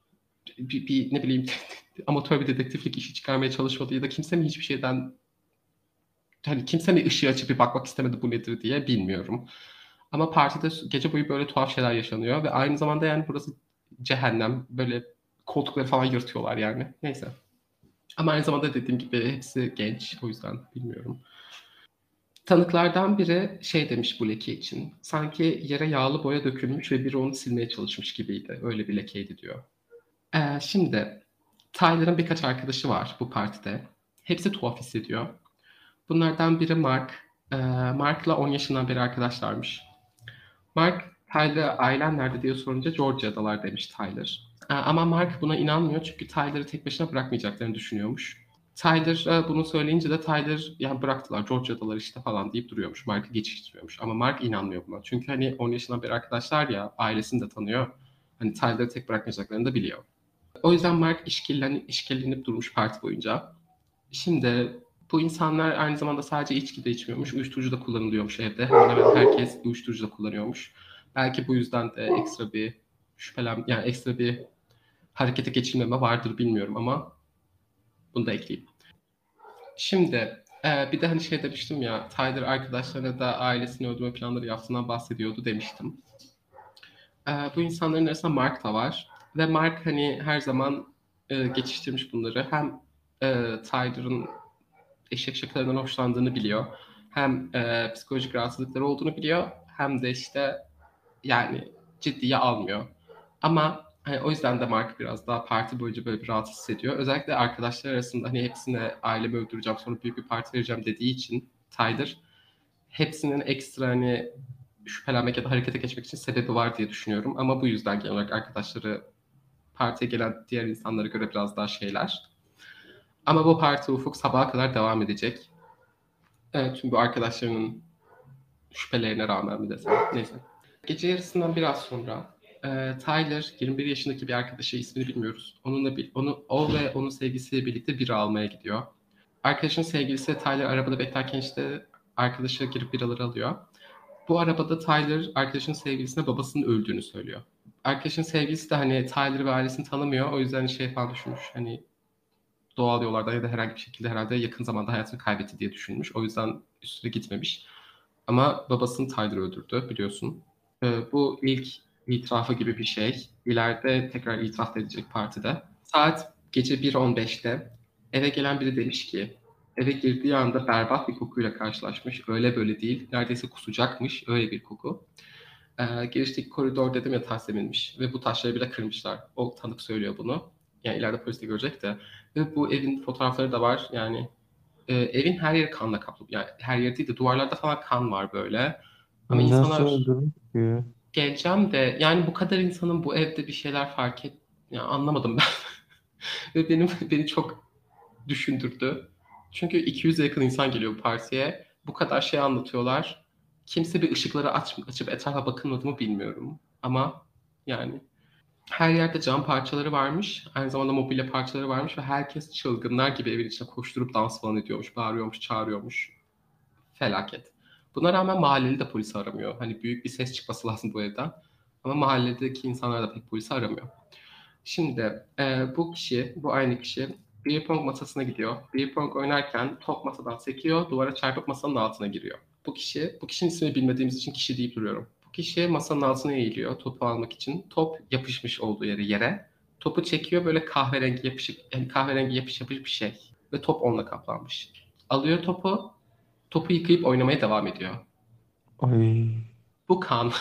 ne bileyim amatör bir dedektiflik işi çıkarmaya çalışmadı ya da kimse mi hiçbir şeyden hani kimse mi ışığı açıp bir bakmak istemedi bu nedir diye bilmiyorum. Ama partide gece boyu böyle tuhaf şeyler yaşanıyor ve aynı zamanda yani burası cehennem. Böyle koltukları falan yırtıyorlar yani. Neyse. Ama aynı zamanda dediğim gibi hepsi genç. O yüzden bilmiyorum. Tanıklardan biri şey demiş bu leke için. Sanki yere yağlı boya dökülmüş ve biri onu silmeye çalışmış gibiydi. Öyle bir lekeydi diyor. Şimdi Tyler'ın birkaç arkadaşı var bu partide. Hepsi tuhaf hissediyor. Bunlardan biri Mark. Mark'la 10 yaşından beri arkadaşlarmış. Mark, Tyler'a ailen nerede diye sorunca Georgia'dalar demiş Tyler. Ama Mark buna inanmıyor çünkü Tyler'ı tek başına bırakmayacaklarını düşünüyormuş. Tyler bunu söyleyince de Tyler ya bıraktılar Georgia'dalar işte falan deyip duruyormuş. Mark'ı geçiştiriyormuş. Ama Mark inanmıyor buna. Çünkü hani 10 yaşından beri arkadaşlar ya ailesini de tanıyor. Hani Tyler'ı tek bırakmayacaklarını da biliyor. O yüzden Mark işkillenip durmuş parti boyunca. Şimdi bu insanlar aynı zamanda sadece içki de içmiyormuş. Uyuşturucu da kullanılıyormuş evde. Hemen hemen herkes uyuşturucu da kullanıyormuş. Belki bu yüzden de ekstra bir yani ekstra bir harekete geçilmeme vardır bilmiyorum ama bunu da ekleyeyim. Şimdi bir de hani şey demiştim ya Tyler arkadaşlarına da ailesini öldürme planları yaptığından bahsediyordu demiştim. Bu insanların arasında Mark da var. Ve Mark hani her zaman geçiştirmiş bunları. Hem Tyler'ın eşek şakalarından hoşlandığını biliyor. Hem psikolojik rahatsızlıkları olduğunu biliyor. Hem de işte yani ciddiye almıyor. Ama hani o yüzden de Mark biraz daha parti boyunca böyle bir rahatsız hissediyor. Özellikle arkadaşlar arasında hani hepsine ailemi öldüreceğim sonra büyük bir parti vereceğim dediği için Tyler hepsinin ekstra hani şüphelenmek ya da harekete geçmek için sebebi var diye düşünüyorum. Ama bu yüzden genel olarak arkadaşları partiye gelen diğer insanlara göre biraz daha şeyler. Ama bu parti ufuk sabaha kadar devam edecek. Evet, çünkü bu arkadaşlarının şüphelerine rağmen mi desem. Neyse. Gece yarısından biraz sonra Tyler 21 yaşındaki bir arkadaşı ismini bilmiyoruz. O ve onun sevgilisiyle birlikte bira almaya gidiyor. Arkadaşın sevgilisi Tyler arabada beklerken işte arkadaşı girip biraları alıyor. Bu arabada Tyler arkadaşın sevgilisine babasının öldüğünü söylüyor. Arkadaşın sevgilisi de hani Tyler ve ailesini tanımıyor. O yüzden şey falan düşünmüş. Hani doğal yollardan ya da herhangi bir şekilde herhalde yakın zamanda hayatını kaybetti diye düşünmüş. O yüzden üstüne gitmemiş. Ama babasını Tyler öldürdü biliyorsun. Bu ilk itirafı gibi bir şey. İleride tekrar itiraf edecek partide. Saat gece 1:15'te eve gelen biri demiş ki eve girdiği anda berbat bir kokuyla karşılaşmış. Öyle böyle değil. Neredeyse kusacakmış. Öyle bir koku. Girişteki koridor dedim ya taş zeminmiş. Ve bu taşları bile kırmışlar. O tanık söylüyor bunu. Yani ileride polis de görecek de. Ve bu evin fotoğrafları da var. Yani evin her yeri kanla kaplı. Yani her yeri değil de duvarlarda falan kan var böyle. Ama Nasıl insanlar öldürmüş ki? geleceğim de yani bu kadar insanın bu evde bir şeyler fark et. Yani anlamadım ben. Ve beni çok düşündürdü. Çünkü 200'e yakın insan geliyor bu partiye. Bu kadar şey anlatıyorlar. Kimse bir ışıkları açıp etrafa bakınmadı mı bilmiyorum. Ama yani her yerde cam parçaları varmış. Aynı zamanda mobilya parçaları varmış ve herkes çılgınlar gibi evin içine koşturup dans falan ediyormuş. Bağırıyormuş, çağırıyormuş. Felaket. Buna rağmen mahalleli de polisi aramıyor. Hani büyük bir ses çıkması lazım bu evden. Ama mahalledeki insanlar da pek polisi aramıyor. Şimdi bu kişi, bu aynı kişi beer pong masasına gidiyor. Beer pong oynarken top masadan sekiyor, duvara çarpıp masanın altına giriyor. Bu kişinin ismini bilmediğimiz için kişi deyip duruyorum. Bu kişi masanın altına eğiliyor topu almak için. Top yapışmış olduğu yere. Topu çekiyor böyle kahverengi yapışık, yani kahverengi yapış yapış bir şey. Ve top onunla kaplanmış. Alıyor topu, topu yıkayıp oynamaya devam ediyor. Ay. Bu kan.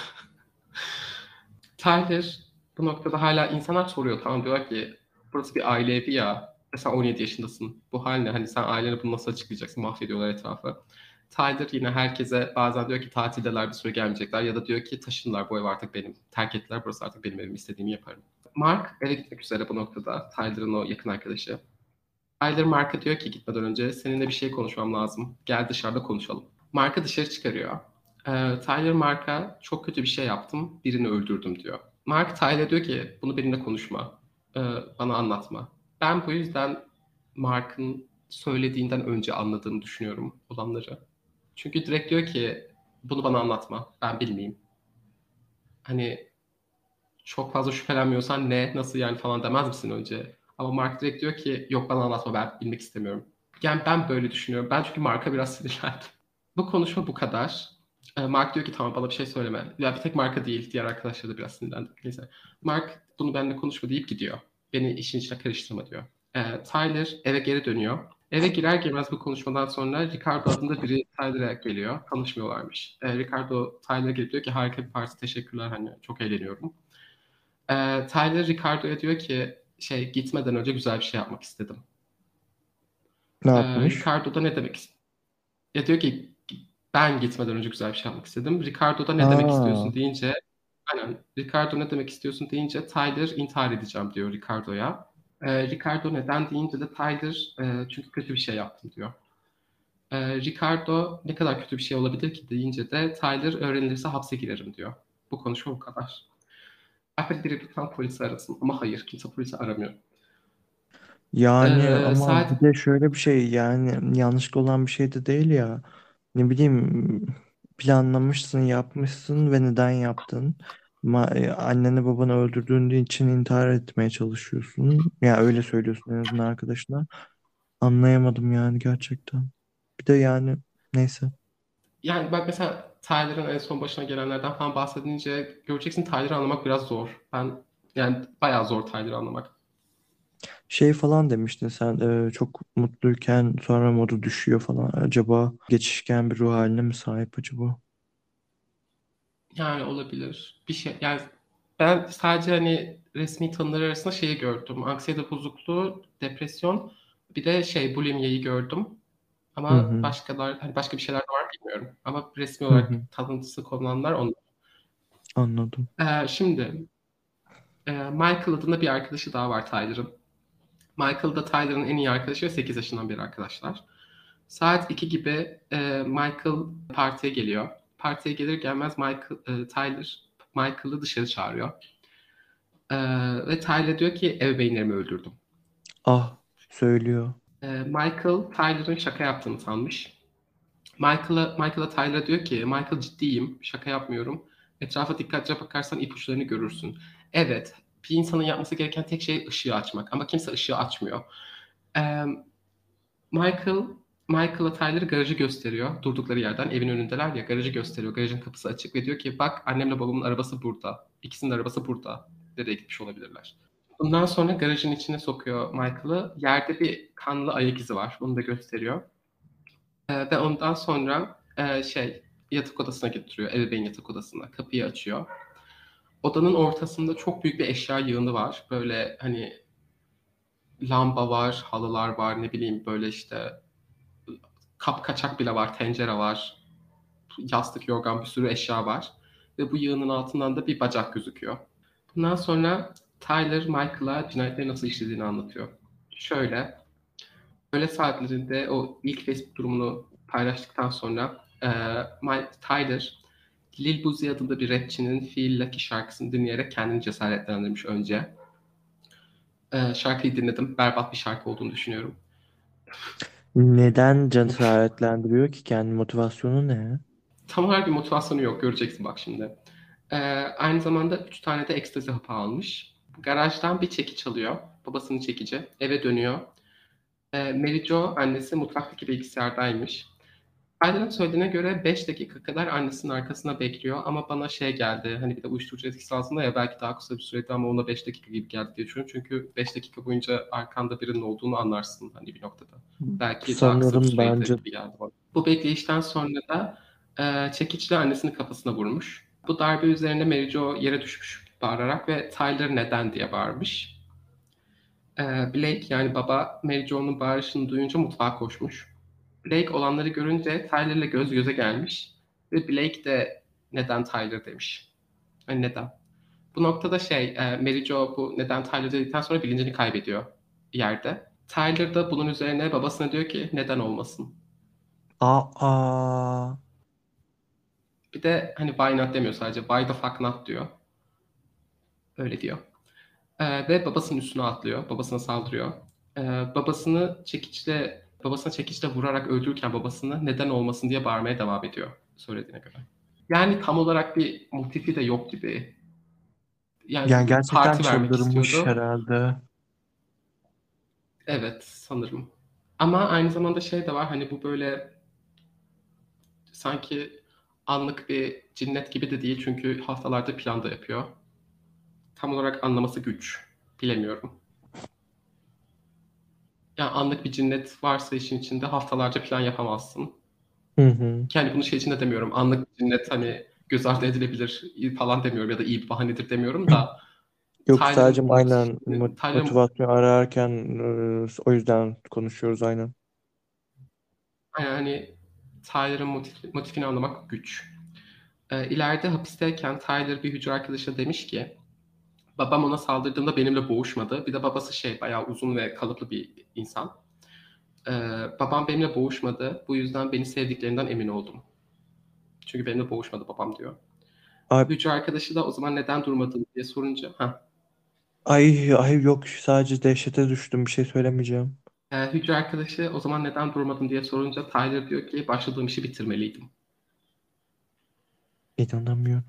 Tyler bu noktada hala insanlar soruyor, tamam, diyorlar ki burası bir aile evi ya ve sen 17 yaşındasın. Bu hal ne? Hani sen ailene bunu nasıl açıklayacaksın? Mahvediyorlar etrafı. Tyler yine herkese bazen diyor ki tatildeler, bir süre gelmeyecekler ya da diyor ki taşındılar, bu ev artık benim. Terk ettiler, burası artık benim evim, istediğimi yaparım. Mark eve gitmek üzere bu noktada, Tyler'ın o yakın arkadaşı. Tyler Mark'a diyor ki gitmeden önce seninle bir şey konuşmam lazım. Gel dışarıda konuşalım. Mark'ı dışarı çıkarıyor. Tyler Mark'a çok kötü bir şey yaptım, birini öldürdüm diyor. Mark Tyler diyor ki bunu benimle konuşma, Ee, bana anlatma. Ben bu yüzden Mark'ın söylediğinden önce anladığını düşünüyorum olanları. Çünkü direkt diyor ki bunu bana anlatma, ben bilmeyeyim. Hani çok fazla şüphelenmiyorsan ne, nasıl yani falan demez misin önce? Ama Mark direkt diyor ki yok bana anlatma, ben bilmek istemiyorum. Yani ben böyle düşünüyorum. Ben çünkü Mark'a biraz sinirlendim. Bu konuşma bu kadar. Mark diyor ki tamam bana bir şey söyleme. Ya bir tek Mark'a değil, diğer arkadaşlar da biraz sinirlendi. Neyse. Mark bunu benimle konuşma deyip gidiyor. Beni işin içine karıştırma diyor. Tyler eve geri dönüyor. Eve girer girmez bu konuşmadan sonra Ricardo adında biri Tyler'a geliyor. Tanışmıyorlarmış. Ricardo Tyler'a gelip diyor ki harika bir parti, teşekkürler, hani çok eğleniyorum. Tyler Ricardo'ya diyor ki şey, gitmeden önce güzel bir şey yapmak istedim. Ne yapmış? Ricardo da ne demek istiyor? Ya diyor ki ben gitmeden önce güzel bir şey yapmak istedim. Ricardo da ne demek Ha. istiyorsun deyince, aynen, Ricardo ne demek istiyorsun deyince Tyler intihar edeceğim diyor Ricardo'ya. Ricardo neden deyince de Tyler çünkü kötü bir şey yaptım diyor. Ricardo ne kadar kötü bir şey olabilir ki deyince de Tyler öğrenilirse hapse girerim diyor. Bu konuşma bu kadar. Alfred biri lütfen polisi arasın ama hayır, kimse polisi aramıyor. Yani ama bir Saat de şöyle bir şey, yani yanlışlıkla olan bir şey de değil ya. Ne bileyim, planlamışsın, yapmışsın ve neden yaptın? Anneni babanı öldürdüğün için intihar etmeye çalışıyorsun. Ya öyle söylüyorsun en azından arkadaşına. Anlayamadım yani gerçekten. Bir de yani neyse. Yani bak mesela Tyler'ın en son başına gelenlerden falan bahsedince göreceksin Tyler'ı anlamak biraz zor. Yani bayağı zor Tyler'ı anlamak. Şey falan demiştin sen, çok mutluyken sonra modu düşüyor falan. Acaba geçişken bir ruh haline mi sahip acaba? Yani olabilir. Bir şey yani ben sadece hani resmi tanıları arasında şeyi gördüm. Anksiyete bozukluğu, depresyon, bir de şey bulimiyi gördüm. Hı Ama hı. hani başka bir şeyler de var bilmiyorum. Ama resmi Hı olarak hı. tanısı konulanlar onlar. Anladım. Şimdi Michael adında bir arkadaşı daha var Tyler'ın. Michael da Tyler'ın en iyi arkadaşı ve 8 yaşından beri arkadaşlar. Saat 2 gibi Michael partiye geliyor. Partiye gelir gelmez Tyler Michael'ı dışarı çağırıyor. E, Ve Tyler diyor ki ebeveynlerimi öldürdüm. Ah, söylüyor. Michael Tyler'ın şaka yaptığını sanmış. Michael'a Tyler diyor ki Michael ciddiyim, şaka yapmıyorum. Etrafa dikkatlice bakarsan ipuçlarını görürsün. Evet, bir insanın yapması gereken tek şey ışığı açmak ama kimse ışığı açmıyor. Ee, Michael Michael'a Tyler garajı gösteriyor. Durdukları yerden evin önündeler ya, garajı gösteriyor. Garajın kapısı açık ve diyor ki bak annemle babamın arabası burada. İkisinin arabası burada. Nereye gitmiş olabilirler? Bundan sonra garajın içine sokuyor Michael'ı. Yerde bir kanlı ayak izi var. Bunu da gösteriyor. Ve ondan sonra yatak odasına getiriyor. Ebeveyn yatak odasına. Kapıyı açıyor. Odanın ortasında çok büyük bir eşya yığını var. Böyle hani lamba var, halılar var, ne bileyim böyle işte kap kaçak bile var, tencere var, yastık, yorgan, bir sürü eşya var. Ve bu yığının altından da bir bacak gözüküyor. Bundan sonra Tyler Michael'a cinayetleri nasıl işlediğini anlatıyor. Şöyle, Öğle saatlerinde o ilk Facebook durumunu paylaştıktan sonra Tyler, Lil Uzi adında bir rapçinin Feel Lucky şarkısını dinleyerek kendini cesaretlendirmiş önce. Şarkıyı dinledim. Berbat bir şarkı olduğunu düşünüyorum. Neden cesaretlendiriyor ki? Kendi motivasyonu ne? Tam olarak bir motivasyonu yok. Göreceksin bak şimdi. Aynı zamanda 3 tane de ekstazi hapı almış. Garajdan bir çekiç alıyor. Babasının çekici. Eve dönüyor. Mary Jo annesi mutfaktaki bilgisayardaymış. Tyler'ın söylediğine göre 5 dakika kadar annesinin arkasına bekliyor ama bana şey geldi. Hani bir de uyuşturucu etkisi altında ya belki daha kısa bir sürede ama ona 5 dakika gibi geldi diye düşünüyorum. Çünkü 5 dakika boyunca arkanda birinin olduğunu anlarsın hani bir noktada. Belki daha kısa bir Sanırım süreydi bence gibi geldi bana. Bu bekleyişten sonra da çekiçle annesinin kafasına vurmuş. Bu darbe üzerine Mary Jo yere düşmüş bağırarak ve Tyler neden diye bağırmış. Blake yani baba Mary Jo'nun bağırışını duyunca mutfağa koşmuş. Blake olanları görünce Tyler'la göz göze gelmiş ve Blake de neden Tyler demiş. Hani neden? Bu noktada Mary Jo bu neden Tyler dedikten sonra bilincini kaybediyor yerde. Tyler da bunun üzerine babasına diyor ki neden olmasın. aa, Bir de hani why not demiyor sadece why the fuck not diyor. Öyle diyor. Ve babasının üstüne atlıyor. Babasına saldırıyor. Ee, babasına çekiçle vurarak öldürürken babasını neden olmasın diye bağırmaya devam ediyor söylediğine göre. Yani tam olarak bir motifi de yok gibi. Yani yani gerçekten parti vermek çıldırmış istiyordu. herhalde. Evet sanırım. Ama aynı zamanda şey de var hani bu böyle sanki anlık bir cinnet gibi de değil çünkü haftalardır plan da yapıyor. Tam olarak anlaması güç. Bilemiyorum. Yani anlık bir cinnet varsa işin içinde haftalarca plan yapamazsın. Hı hı. Yani bunu şey için de demiyorum. Anlık bir cinnet hani göz ardı edilebilir falan demiyorum ya da iyi bir bahanedir demiyorum da Yok, sadece aynen Tyler'ın motivasyon ararken o yüzden konuşuyoruz aynen. yani Tyler'ın motifini anlamak güç. İleride hapisteyken Tyler bir hücre arkadaşına demiş ki babam ona saldırdığında benimle boğuşmadı. Bir de babası bayağı uzun ve kalıplı bir insan. Ee, babam benimle boğuşmadı. Bu yüzden beni sevdiklerinden emin oldum. Çünkü benimle boğuşmadı babam diyor. Ay, Hücre arkadaşı da o zaman neden durmadın diye sorunca ay, yok, sadece dehşete düştüm, bir şey söylemeyeceğim. Hücre arkadaşı o zaman neden durmadın diye sorunca Tyler diyor ki başladığım işi bitirmeliydim. İnanamıyorum.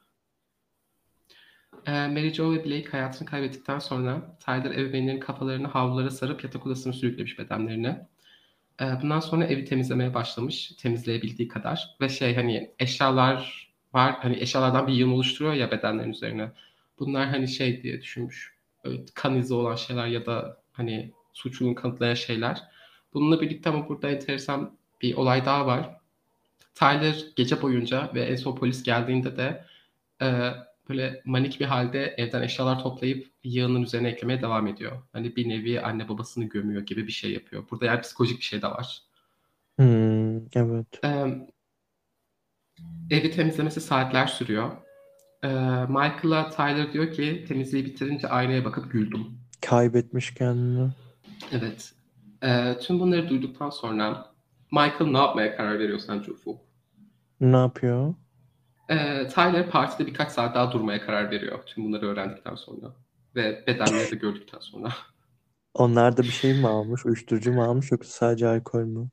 Mary Jo ve Blake hayatını kaybettikten sonra Tyler ebeveynlerin kafalarını havlulara sarıp yatak odasına sürüklemiş bedenlerini. Bundan sonra evi temizlemeye başlamış. Temizleyebildiği kadar. Ve hani eşyalar var. Hani eşyalardan bir yığın oluşturuyor ya bedenlerin üzerine. Bunlar hani diye düşünmüş. Böyle kan izi olan şeyler ya da hani suçluluğunu kanıtlayan şeyler. Bununla birlikte ama burada enteresan bir olay daha var. Tyler gece boyunca ve en son polis geldiğinde de e, böyle manik bir halde evden eşyalar toplayıp yığının üzerine eklemeye devam ediyor. Hani bir nevi anne babasını gömüyor gibi bir şey yapıyor. Burada yani psikolojik bir şey de var. Evet. E, evi temizlemesi saatler sürüyor. E, Michael'a Tyler diyor ki temizliği bitirince aynaya bakıp güldüm. Kaybetmiş kendini. Evet. Tüm bunları duyduktan sonra Michael ne yapmaya karar veriyor sence Ufuk? Ne yapıyor? Tyler partide birkaç saat daha durmaya karar veriyor tüm bunları öğrendikten sonra ve bedenleri de gördükten sonra. Onlar da bir şey mi almış? Uyuşturucu mu almış, yoksa sadece alkol mü?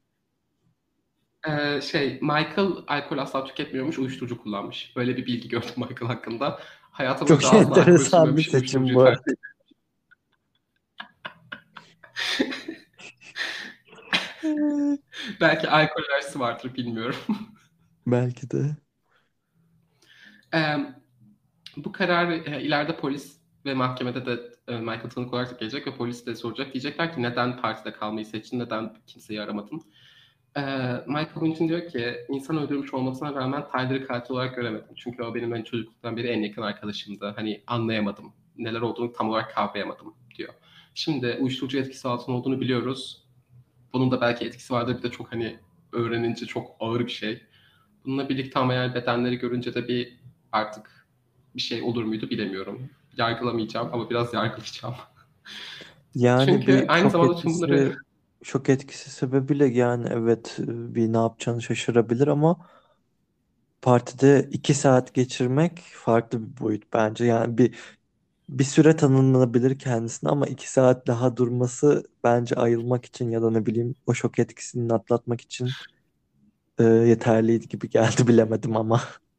Michael alkol asla tüketmiyormuş, uyuşturucu kullanmış. Böyle bir bilgi gördüm Michael hakkında. Hayatı boyunca Çok ağzına alkol enteresan bir sürmemiş, seçim uyuşturucuyu bu tercih arada. ediyor. Belki alkol alerjisi vardır, bilmiyorum. Belki de. Ee, bu karar ileride polis ve mahkemede de Michael tanık olarak da gelecek ve polis de soracak. Diyecekler ki neden partide kalmayı seçtin, neden kimseyi aramadın? Ee, Michael Winton diyor ki insan öldürmüş olmasına rağmen Tyler'ı katil olarak göremedim. Çünkü o benim çocukluktan beri en yakın arkadaşımdı. Hani anlayamadım. Neler olduğunu tam olarak kavrayamadım diyor. Şimdi uyuşturucu etkisi altında olduğunu biliyoruz. Bunun da belki etkisi vardır. Bir de çok hani öğrenince çok ağır bir şey. Bununla birlikte ama yani bedenleri görünce de bir artık bir şey olur muydu bilemiyorum. Yargılamayacağım ama biraz yargılayacağım. Yani Çünkü bir aynı şok zamanda tüm bunları etkisi şok etkisi sebebiyle yani evet, bir ne yapacağını şaşırabilir ama partide 2 saat geçirmek farklı bir boyut bence. Yani bir süre tanınabilir kendisine ama 2 saat daha durması bence ayılmak için ya da ne bileyim o şok etkisini atlatmak için yeterliydi gibi geldi, bilemedim ama.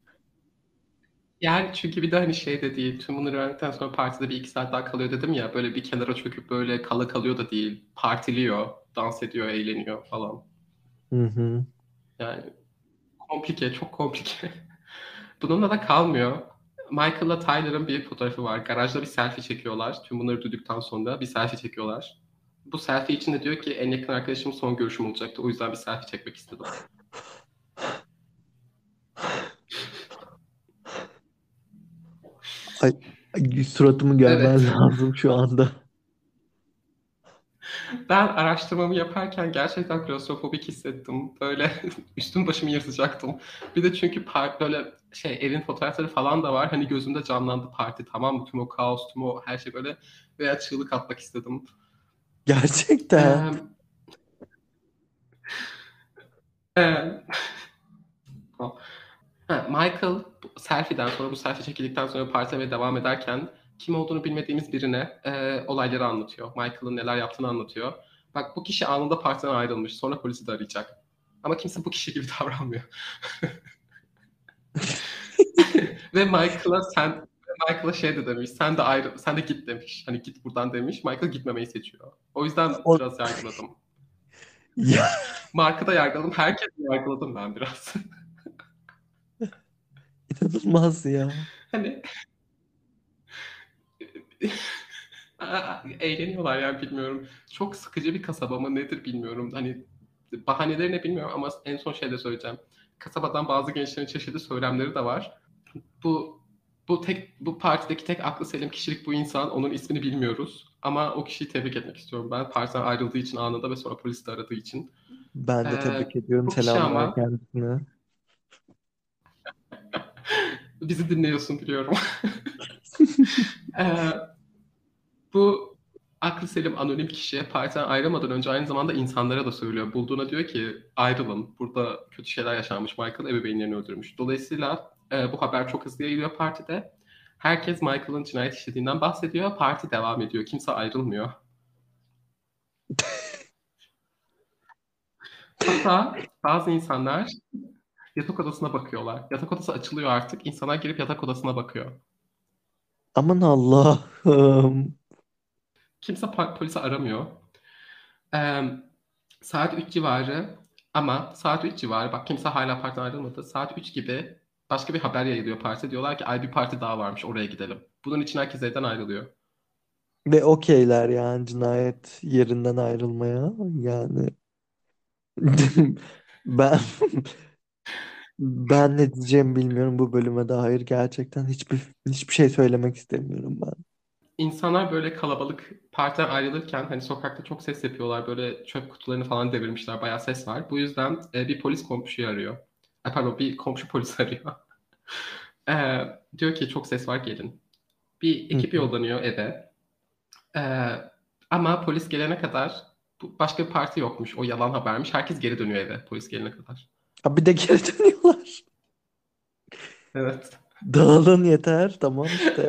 Yani çünkü bir de hani şey de değil. Tüm bunları öğrendikten sonra partide bir iki saat daha kalıyor dedim ya. Böyle bir kenara çöküp böyle kala kalıyor da değil. Partiliyor, dans ediyor, eğleniyor falan. Hı hı. Yani komplike, çok komplike. Bununla da kalmıyor. Michael'la Tyler'ın bir fotoğrafı var. Garajda bir selfie çekiyorlar. Tüm bunları duyduktan sonra bir selfie çekiyorlar. Bu selfie için de diyor ki en yakın arkadaşım son görüşüm olacaktı. O yüzden bir selfie çekmek istedim. Ay, suratımı görmen Evet. lazım şu anda. Ben araştırmamı yaparken gerçekten klostrofobik hissettim. Böyle üstüm başımı yırtacaktım. Bir de çünkü böyle şey evin fotoğrafları falan da var. Hani gözümde canlandı parti, tamam mı? Tüm o kaos, tüm o her şey böyle veya çığlık atmak istedim. Gerçekten. Ee, e, Michael selfie'den sonra bu selfie çekildikten sonra partileme devam ederken kim olduğunu bilmediğimiz birine olayları anlatıyor. Michael'ın neler yaptığını anlatıyor. Bak bu kişi anında partiden ayrılmış. Sonra polisi de arayacak. Ama kimse bu kişi gibi davranmıyor. Ve Michael'a şey de demiş. Sen de ayrı, sen de git demiş. Hani git buradan demiş. Michael gitmemeyi seçiyor. O yüzden O, biraz yargıladım. ya, Mark'ı da yargıladım. Herkesi yargıladım ben biraz. inanılmaz ya. Hani eğleniyorlar yani bilmiyorum. Çok sıkıcı bir kasaba mı nedir bilmiyorum. Hani bahaneleri ne bilmiyorum ama en son şey de söyleyeceğim. Kasabadan bazı gençlerin çeşitli söylemleri de var. Bu bu partideki tek aklı selim kişilik bu insan. Onun ismini bilmiyoruz. Ama o kişiyi tebrik etmek istiyorum ben. Partiden ayrıldığı için anında ve sonra polis de aradığı için. Ben de Ee, tebrik ediyorum. bu kişi Selamlar ama kendisine. bizi dinliyorsun biliyorum. Ee, bu aklı selim anonim kişi partiden ayrılmadan önce aynı zamanda insanlara da söylüyor. Bulduğuna diyor ki ayrılın. Burada kötü şeyler yaşanmış. Michael ebeveynlerini öldürmüş. Dolayısıyla bu haber çok hızlı yayılıyor partide. Herkes Michael'ın cinayet işlediğinden bahsediyor. Parti devam ediyor. Kimse ayrılmıyor. Hatta bazı insanlar yatak odasına bakıyorlar. Yatak odası açılıyor artık. İnsanlar girip yatak odasına bakıyor. Aman Allah'ım. Kimse polisi aramıyor. Ee, saat 3 civarı ama saat 3 civarı bak kimse hala partiden ayrılmadı. Saat 3 gibi başka bir haber yayılıyor parti. Diyorlar ki ay bir parti daha varmış oraya gidelim. Bunun için herkes evden ayrılıyor. Ve okeyler yani cinayet yerinden ayrılmaya. Yani ben ben ne diyeceğimi bilmiyorum bu bölüme dair, gerçekten hiçbir şey söylemek istemiyorum ben. İnsanlar böyle kalabalık partiden ayrılırken hani sokakta çok ses yapıyorlar. Böyle çöp kutularını falan devirmişler. Bayağı ses var. Bu yüzden bir polis komşuyu arıyor. Pardon bir komşu polis arıyor. E, diyor ki çok ses var gelin. Bir Hı ekip hı. yollanıyor eve. E, ama polis gelene kadar başka bir parti yokmuş. O yalan habermiş. Herkes geri dönüyor eve polis gelene kadar. Ha, bir de geri dönüyorlar. Evet. Dağılın yeter, tamam işte.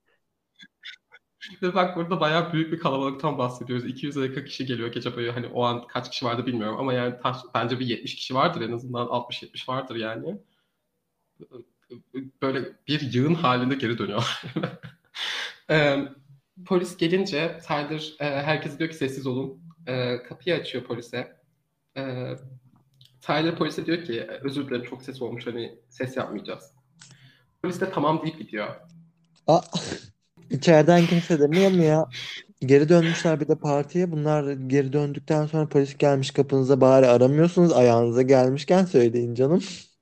Ve bak burada bayağı büyük bir kalabalıktan bahsediyoruz. 200'e yakın kişi geliyor gece boyu. Hani o an kaç kişi vardı bilmiyorum ama yani bence bir 70 kişi vardır en azından 60-70 vardır yani. Böyle bir yığın halinde geri dönüyor. Ee, polis gelince Tyler herkes diyor ki sessiz olun. Kapıyı açıyor polise. Ee, Tyler polise diyor ki özür dilerim çok ses olmuş hani ses yapmayacağız. Polis de tamam deyip gidiyor. Aa, içeriden kimse demiyor mu ya? Geri dönmüşler bir de partiye. Bunlar geri döndükten sonra polis gelmiş kapınıza, bari aramıyorsunuz. Ayağınıza gelmişken söyleyin canım.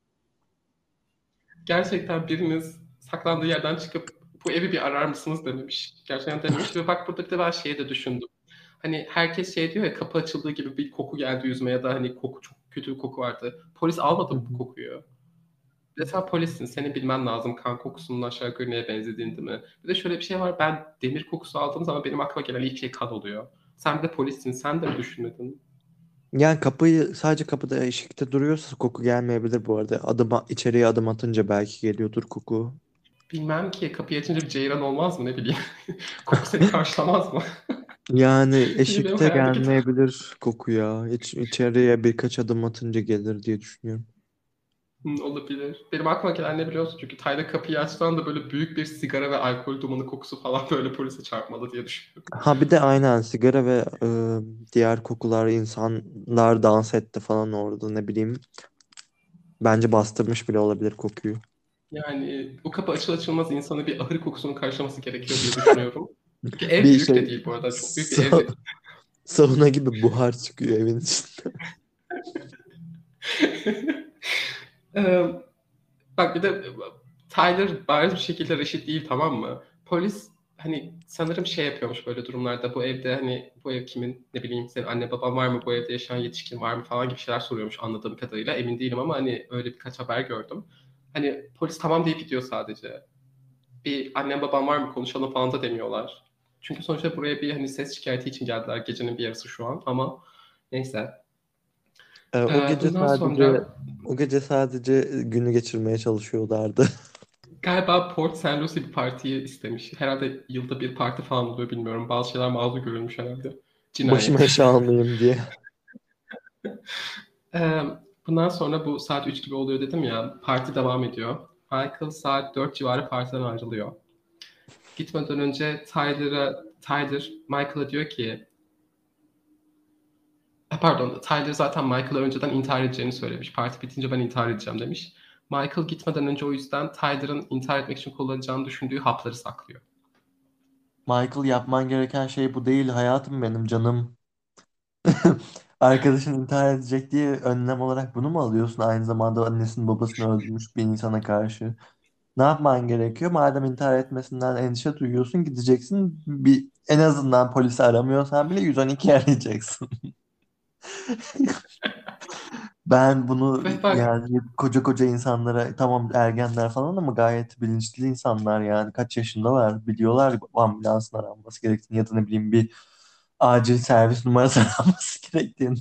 Gerçekten biriniz saklandığı yerden çıkıp bu evi bir arar mısınız dememiş. Gerçekten dememiş ve bak burada bir de ben şeyi de düşündüm. Hani herkes şey diyor ya kapı açıldığı gibi bir koku geldi yüzüme ya da hani koku çok kötü bir koku vardı. Polis Hı almadı bu hı. kokuyu. Bir de sen polissin. Seni bilmen lazım. Kan kokusunun aşağı yukarı neye benzediğini değil mi? Bir de şöyle bir şey var. Ben demir kokusu aldığım zaman benim aklıma gelen ilk şey kan oluyor. Sen bir de polissin. Sen de mi düşünmedin? Yani kapıyı sadece kapıda eşikte duruyorsa koku gelmeyebilir bu arada. İçeriye adım atınca belki geliyordur koku. Bilmem ki, kapıyı açınca bir ceyran olmaz mı, ne bileyim. Koku seni karşılamaz mı? Yani Çünkü benim eşikte hayalimdeki gelmeyebilir koku ya. İçeriye birkaç adım atınca gelir diye düşünüyorum. Olabilir. Benim aklıma gelen ne biliyorsun? Çünkü Tyler kapıyı açtığında da böyle büyük bir sigara ve alkol dumanı kokusu falan böyle polise çarpmalı diye düşünüyorum. Ha bir de aynen sigara ve diğer kokular insanlar dans etti falan orada ne bileyim. Bence bastırmış bile olabilir kokuyu. Yani o kapı açıl açılmaz insanı bir ahır kokusunun karşılaması gerekiyor diye düşünüyorum. Çünkü ev Bir büyük de şey değil bu arada. Çok büyük bir ev de sa- sauna gibi buhar çıkıyor evin içinde. değil. Ee, Bak bir de Tyler bariz bir şekilde reşit değil, tamam mı? Polis hani sanırım şey yapıyormuş böyle durumlarda, bu evde hani bu ev kimin, ne bileyim senin anne baban var mı, bu evde yaşayan yetişkin var mı falan gibi şeyler soruyormuş anladığım kadarıyla, emin değilim ama hani öyle birkaç haber gördüm. Hani polis tamam deyip gidiyor sadece. Bir annem babam var mı konuşalım falan da demiyorlar. Çünkü sonuçta buraya bir hani ses şikayeti için geldiler gecenin bir yarısı şu an, ama neyse. O gece Bundan sadece sonra o gece sadece günü geçirmeye çalışıyorlardı. galiba Port St. Lucie bir partiyi istemiş. Herhalde yılda bir parti falan oluyor, bilmiyorum. Bazı şeyler mazur görülmüş herhalde. Başıma Cinayet. eşya almayayım diye. Ee, Bundan sonra bu saat 3 gibi oluyor dedim ya. Parti devam ediyor. Michael saat 4 civarı partiden ayrılıyor. Gitmeden önce Tyler Michael'a diyor ki, pardon, Tyler zaten Michael'a önceden intihar edeceğini söylemiş. Parti bitince ben intihar edeceğim demiş. Michael gitmeden önce o yüzden Tyler'ın intihar etmek için kullanacağını düşündüğü hapları saklıyor. Michael yapman gereken şey bu değil hayatım benim canım. Arkadaşın intihar edecek diye önlem olarak bunu mu alıyorsun? Aynı zamanda annesini babasını öldürmüş bir insana karşı. Ne yapman gerekiyor? Madem intihar etmesinden endişe duyuyorsun, gideceksin. En azından polisi aramıyorsan bile 112 arayacaksın. Ben bunu Ve bak, yani koca koca insanlara tamam ergenler falan ama gayet bilinçli insanlar yani kaç yaşındalar biliyorlar ambulansın aranması gerektiğini ya da ne bileyim bir acil servis numarası aranması gerektiğini.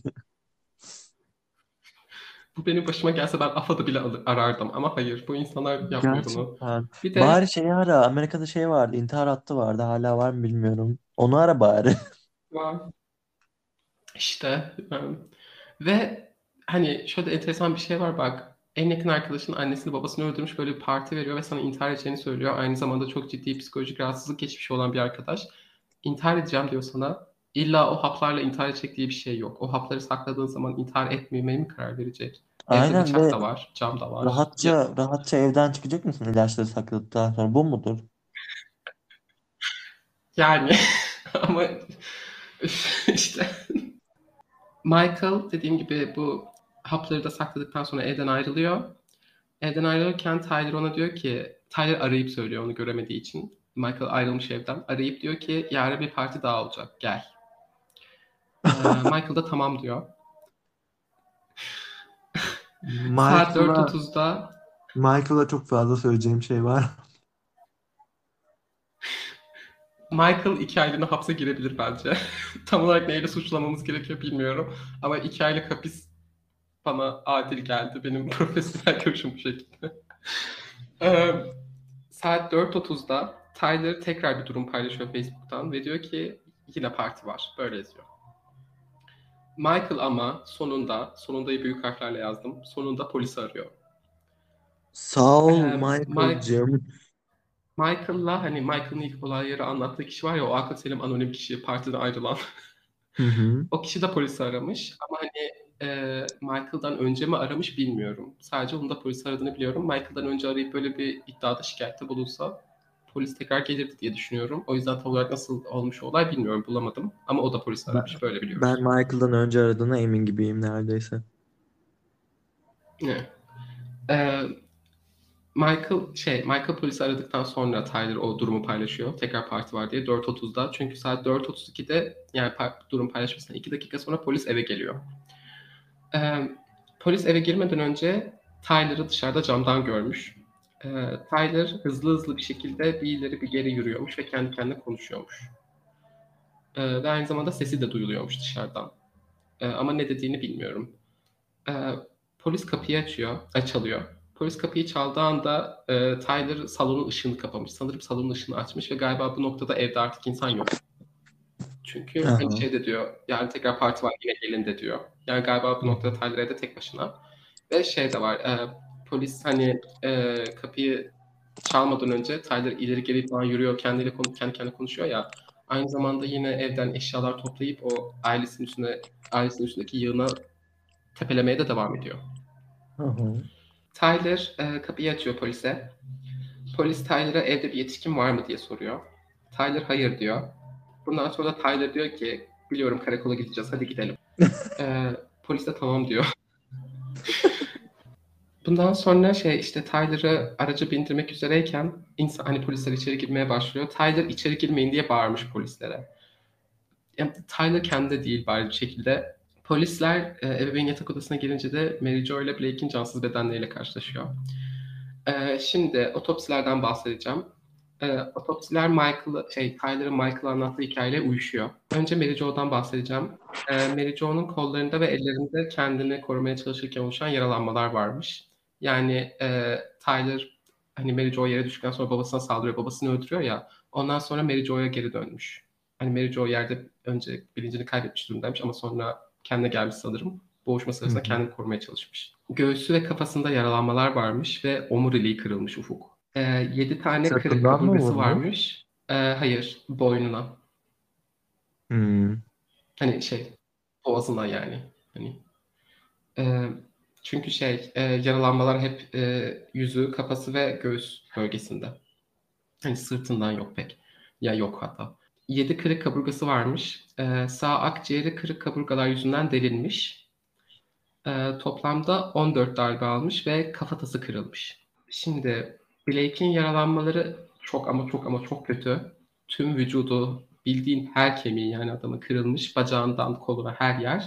bu benim başıma gelse ben AFAD'ı bile arardım, ama hayır, bu insanlar yapmıyor bunu. Gerçekten. Bir Bari de şeyi ara. Amerika'da şey vardı. İntihar hattı vardı. Hala var mı bilmiyorum. Onu ara bari. var işte, ve hani şöyle enteresan bir şey var bak. En yakın arkadaşın annesini babasını öldürmüş, böyle bir parti veriyor ve sana intihar edeceğini söylüyor. Aynı zamanda çok ciddi psikolojik rahatsızlık geçmişi olan bir arkadaş. İntihar edeceğim diyor sana. İlla o haplarla intihar edecek diye bir şey yok. O hapları sakladığın zaman intihar etmemeye mi karar verecek? Evde Aynen bıçak ve da var, cam da var. Ya, rahatça evden çıkacak mısın ilaçları sakladıktan sonra? Bu mudur? yani ama işte Michael dediğim gibi bu hapları da sakladıktan sonra evden ayrılıyor. Evden ayrılırken Tyler ona diyor ki, Tyler arayıp söylüyor onu göremediği için. Michael ayrılmış evden. Arayıp diyor ki yarın bir parti daha olacak, gel. Michael da tamam diyor. Saat Michael'a 4.30'da Michael'a çok fazla söyleyeceğim şey var. Michael 2 aylığına hapse girebilir bence. Tam olarak neyle suçlamamız gerekiyor bilmiyorum. Ama 2 aylık hapis bana adil geldi. Benim profesyonel görüşüm bu şekilde. Ee, Saat 4.30'da Tyler tekrar bir durum paylaşıyor Facebook'tan ve diyor ki yine parti var. Böyle yazıyor. Michael ama sonundayı büyük harflerle yazdım. Sonunda polisi arıyor. Sağ ol Mike, Michael'cığım. Michael'la hani Michael'ın ilk olayları anlattığı kişi var ya, o aklı selim anonim kişi, partiden ayrılan. Hı hı. O kişi de polisi aramış ama hani Michael'dan önce mi aramış bilmiyorum. Sadece onun da polisi aradığını biliyorum. Michael'dan önce arayıp böyle bir iddiada şikayette bulunsa polis tekrar gelirdi diye düşünüyorum. O yüzden tam olarak nasıl olmuş o olay bilmiyorum, bulamadım. Ama o da polisi Ben, aramış, böyle ben biliyoruz. Michael'dan önce aradığına emin gibiyim neredeyse. Evet. E, Michael polisi aradıktan sonra Tyler o durumu paylaşıyor. Tekrar parti var diye 4.30'da. Çünkü saat 4.32'de, yani durum paylaşmasından 2 dakika sonra polis eve geliyor. Ee, Polis eve girmeden önce Tyler'ı dışarıda camdan görmüş. Tyler hızlı hızlı bir şekilde bir ileri bir geri yürüyormuş ve kendi kendine konuşuyormuş. Ve aynı zamanda sesi de duyuluyormuş dışarıdan. Ama ne dediğini bilmiyorum. E, Polis kapıyı çalıyor. Polis kapıyı çaldığı anda Tyler salonun ışığını kapamış. Sanırım salonun ışığını açmış ve galiba bu noktada evde artık insan yok. Çünkü hani Aha. şey de diyor, yani tekrar parti var yine gelin de diyor. Yani galiba bu Hı hı. noktada Tyler evde tek başına. Ve şey de var, polis hani kapıyı çalmadan önce Tyler ileri geri falan yürüyor, kendi kendine konuşuyor ya. Aynı zamanda yine evden eşyalar toplayıp o ailesinin üstündeki yığına tepelemeye de devam ediyor. Aha. Tyler kapıyı açıyor polise. Polis Tyler'a evde bir yetişkin var mı diye soruyor. Tyler hayır diyor. Bundan sonra da Tyler diyor ki biliyorum karakola gideceğiz hadi gidelim. Polis de tamam diyor. Bundan sonra işte Tyler'ı araca bindirmek üzereyken hani polisler içeri girmeye başlıyor. Tyler içeri girmeyin diye bağırmış polislere. Yani Tyler kendi değil bari bir şekilde. Polisler ebeveyn yatak odasına gelince de Mary Jo ile Blake'in cansız bedenleriyle karşılaşıyor. Şimdi otopsilerden bahsedeceğim. Otopsiler Tyler'ın Michael'a anlattığı hikayeyle uyuşuyor. Önce Mary Jo'dan bahsedeceğim. Mary Jo'nun kollarında ve ellerinde kendini korumaya çalışırken oluşan yaralanmalar varmış. Yani Tyler hani Mary Jo yere düştükten sonra babasına saldırıyor, babasını öldürüyor ya. Ondan sonra Mary Jo'ya geri dönmüş. Hani Mary Jo yerde önce bilincini kaybetmiş durumdaymış ama sonra kendine gelmiş sanırım. Boğuşma Hı sırasında hı. kendini korumaya çalışmış. Göğsü ve kafasında yaralanmalar varmış ve omuriliği kırılmış Ufuk. 7 tane kırık Sırtından mı kaburgası vurmuş? varmış. Hayır, boynuna. Hmm. Hani boğazına yani. Hani e, çünkü yaralanmalar hep yüzü, kafası ve göğüs bölgesinde. Hani sırtından yok pek. Ya yok hatta. 7 kırık kaburgası varmış. Sağ akciğeri kırık kaburgalar yüzünden delinmiş. Toplamda 14 darbe almış ve kafatası kırılmış. Şimdi Blake'in yaralanmaları çok ama çok ama çok kötü. Tüm vücudu, bildiğin her kemiği yani adamı kırılmış. Bacağından koluna her yer.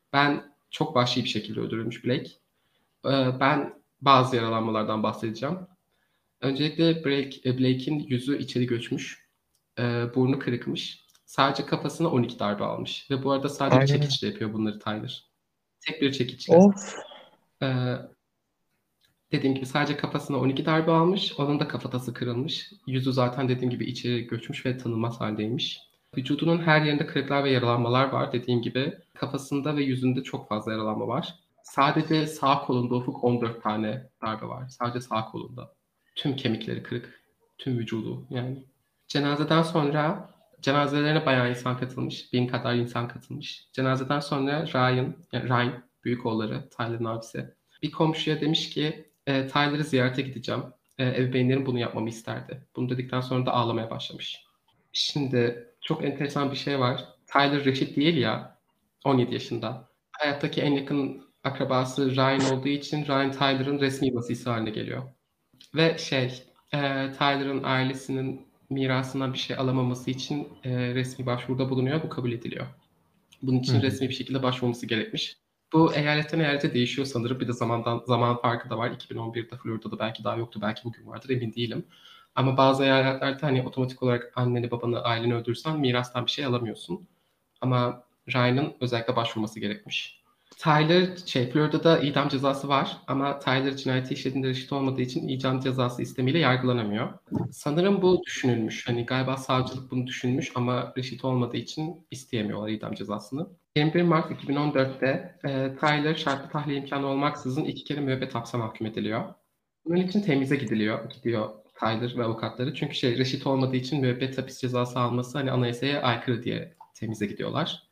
Çok vahşi bir şekilde öldürülmüş Blake. Ben bazı yaralanmalardan bahsedeceğim. Öncelikle Blake'in yüzü içeri göçmüş. Burnu kırıkmış. Sadece kafasına 12 darbe almış. Ve bu arada sadece bir Ay. çekiçle yapıyor bunları Tyler. Tek bir çekiçle. Of. Ee, Dediğim gibi sadece kafasına 12 darbe almış. Onun da kafatası kırılmış. Yüzü zaten dediğim gibi içeri göçmüş ve tanınmaz haldeymiş. Vücudunun her yerinde kırıklar ve yaralanmalar var. Dediğim gibi kafasında ve yüzünde çok fazla yaralanma var. Sadece sağ kolunda Ufuk 14 tane darbe var. Sadece sağ kolunda. Tüm kemikleri kırık. Tüm vücudu yani. Cenazeden sonra cenazelerine bayağı insan katılmış. 1000 kadar insan katılmış. Cenazeden sonra Ryan büyük oğulları, Tyler'ın abisi. Bir komşuya demiş ki Tyler'ı ziyarete gideceğim. Ebeveynlerim bunu yapmamı isterdi. Bunu dedikten sonra da ağlamaya başlamış. Şimdi çok enteresan bir şey var. Tyler reşit değil ya, 17 yaşında. Hayattaki en yakın akrabası Ryan olduğu için Ryan Tyler'ın resmi vasisi haline geliyor. Ve Tyler'ın ailesinin mirasından bir şey alamaması için resmi başvuruda bulunuyor. Bu kabul ediliyor. Bunun Hı için hı. resmi bir şekilde başvurması gerekmiş. Bu eyaletten eyalete değişiyor sanırım. Bir de zaman farkı da var. 2011'de Florida'da belki daha yoktu. Belki bugün vardır emin değilim. Ama bazı eyaletlerde hani otomatik olarak anneni, babanı, aileni öldürürsen mirastan bir şey alamıyorsun. Ama Ryan'ın özellikle başvurması gerekmiş. Florida'da idam cezası var ama Tyler cinayeti işlediğinde reşit olmadığı için idam cezası istemiyle yargılanamıyor. Sanırım bu düşünülmüş. Hani galiba savcılık bunu düşünmüş ama reşit olmadığı için isteyemiyorlar idam cezasını. 21 Mart 2014'te Tyler şartlı tahliye imkanı olmaksızın 2 kere müebbet hapse mahkum ediliyor. Bunun için temize gidiyor Tyler ve avukatları. Çünkü reşit olmadığı için müebbet hapis cezası alması hani anayasaya aykırı diye temize gidiyorlar.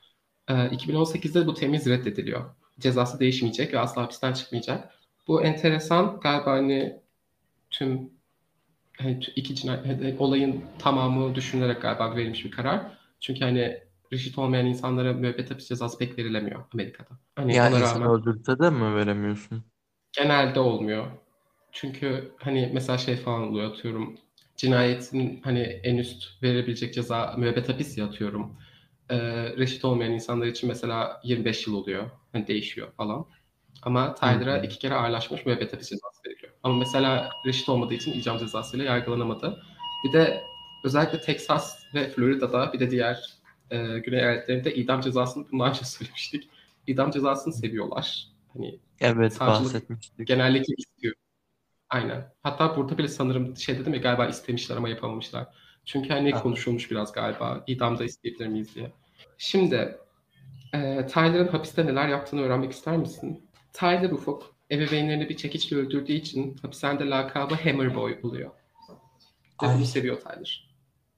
2018'de bu temiz reddediliyor. Cezası değişmeyecek ve asla hapisten çıkmayacak. Bu enteresan. Galiba hani tüm iki cinayet olayın tamamı düşünülerek galiba verilmiş bir karar. Çünkü hani reşit olmayan insanlara müebbet hapis cezası pek verilemiyor Amerika'da. Hani Ya ona insan rağmen öldürse de mi veremiyorsun? genelde olmuyor. Çünkü hani mesela falan oluyor atıyorum. Cinayetin hani en üst verebilecek ceza müebbet hapis ya atıyorum. Reşit olmayan insanlar için mesela 25 yıl oluyor. Hani değişiyor falan. Ama Hı Tyler'a hı. 2 kere ağırlaşmış müebbet hapis cezası veriliyor. Ama mesela reşit olmadığı için idam cezasıyla yargılanamadı. Bir de özellikle Texas ve Florida'da bir de diğer Güney eyaletlerinde idam cezasını bundan önce söylemiştik. İdam cezasını seviyorlar. Hani Evet, savcılık bahsetmiştik. genellikle istiyor. Aynen. Hatta burada bile sanırım şey dedim ya galiba istemişler ama yapamamışlar. Çünkü hani Aha. konuşulmuş biraz galiba idamda isteyebilir miyiz diye. Şimdi Tyler'ın hapiste neler yaptığını öğrenmek ister misin? Tyler Ufuk ebeveynlerini bir çekiçle öldürdüğü için hapishanede lakabı Hammer Boy buluyor. Ve bunu Ay. seviyor Tyler.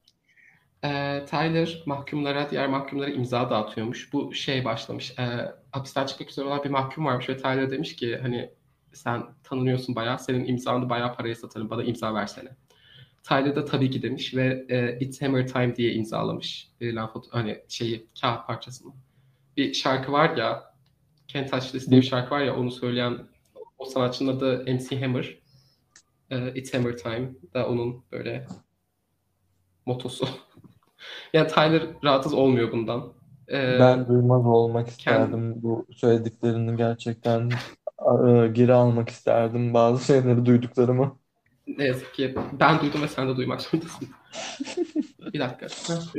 Tyler mahkumlara, diğer mahkumlara imza dağıtıyormuş. Bu şey başlamış. Hapisten çıkmak üzere olan bir mahkum varmış ve Tyler demiş ki hani sen tanınıyorsun bayağı, senin imzanı bayağı paraya satarım, bana imza versene. Tyler da tabii ki demiş ve It's Hammer Time diye imzalamış. Verilen foto, hani şeyi, kağıt parçasını. Bir şarkı var ya, Can't Touch This diye bir şarkı var ya, onu söyleyen o sanatçının adı MC Hammer. It's Hammer Time da onun böyle motosu. Yani Tyler rahatsız olmuyor bundan. Ee, Ben duymaz olmak kendi, isterdim bu söylediklerini gerçekten geri almak isterdim bazı şeyleri duyduklarımı. ne yazık ki ben duydum ve sen de duymak zorundasın. Bir dakika.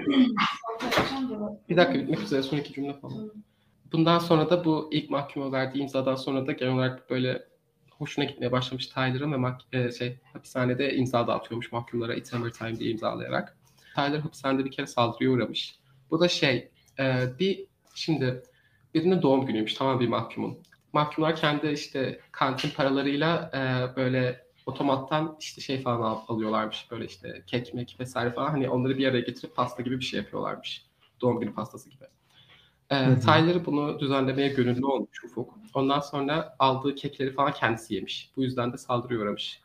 Bir dakika, bitmek üzere, son iki cümle falan. Bundan sonra da bu ilk mahkuma verdiği imzadan sonra da genel olarak böyle hoşuna gitmeye başlamış Tyler'ın ve hapishanede imza dağıtıyormuş mahkumlara It's Hammer Time diye imzalayarak. Tyler hapishanede bir kere saldırıya uğramış. Bu da bir şimdi birinin doğum günüymüş, tamam, bir mahkumun. Mahkumlar kendi işte kantin paralarıyla böyle otomattan işte şey falan alıyorlarmış, böyle işte kek mek vesaire falan, hani onları bir araya getirip pasta gibi bir şey yapıyorlarmış. Doğum günü pastası gibi. Hı hı. Tyler bunu düzenlemeye gönüllü olmuş Ufuk. Ondan sonra aldığı kekleri falan kendisi yemiş. Bu yüzden de saldırıya uğramış.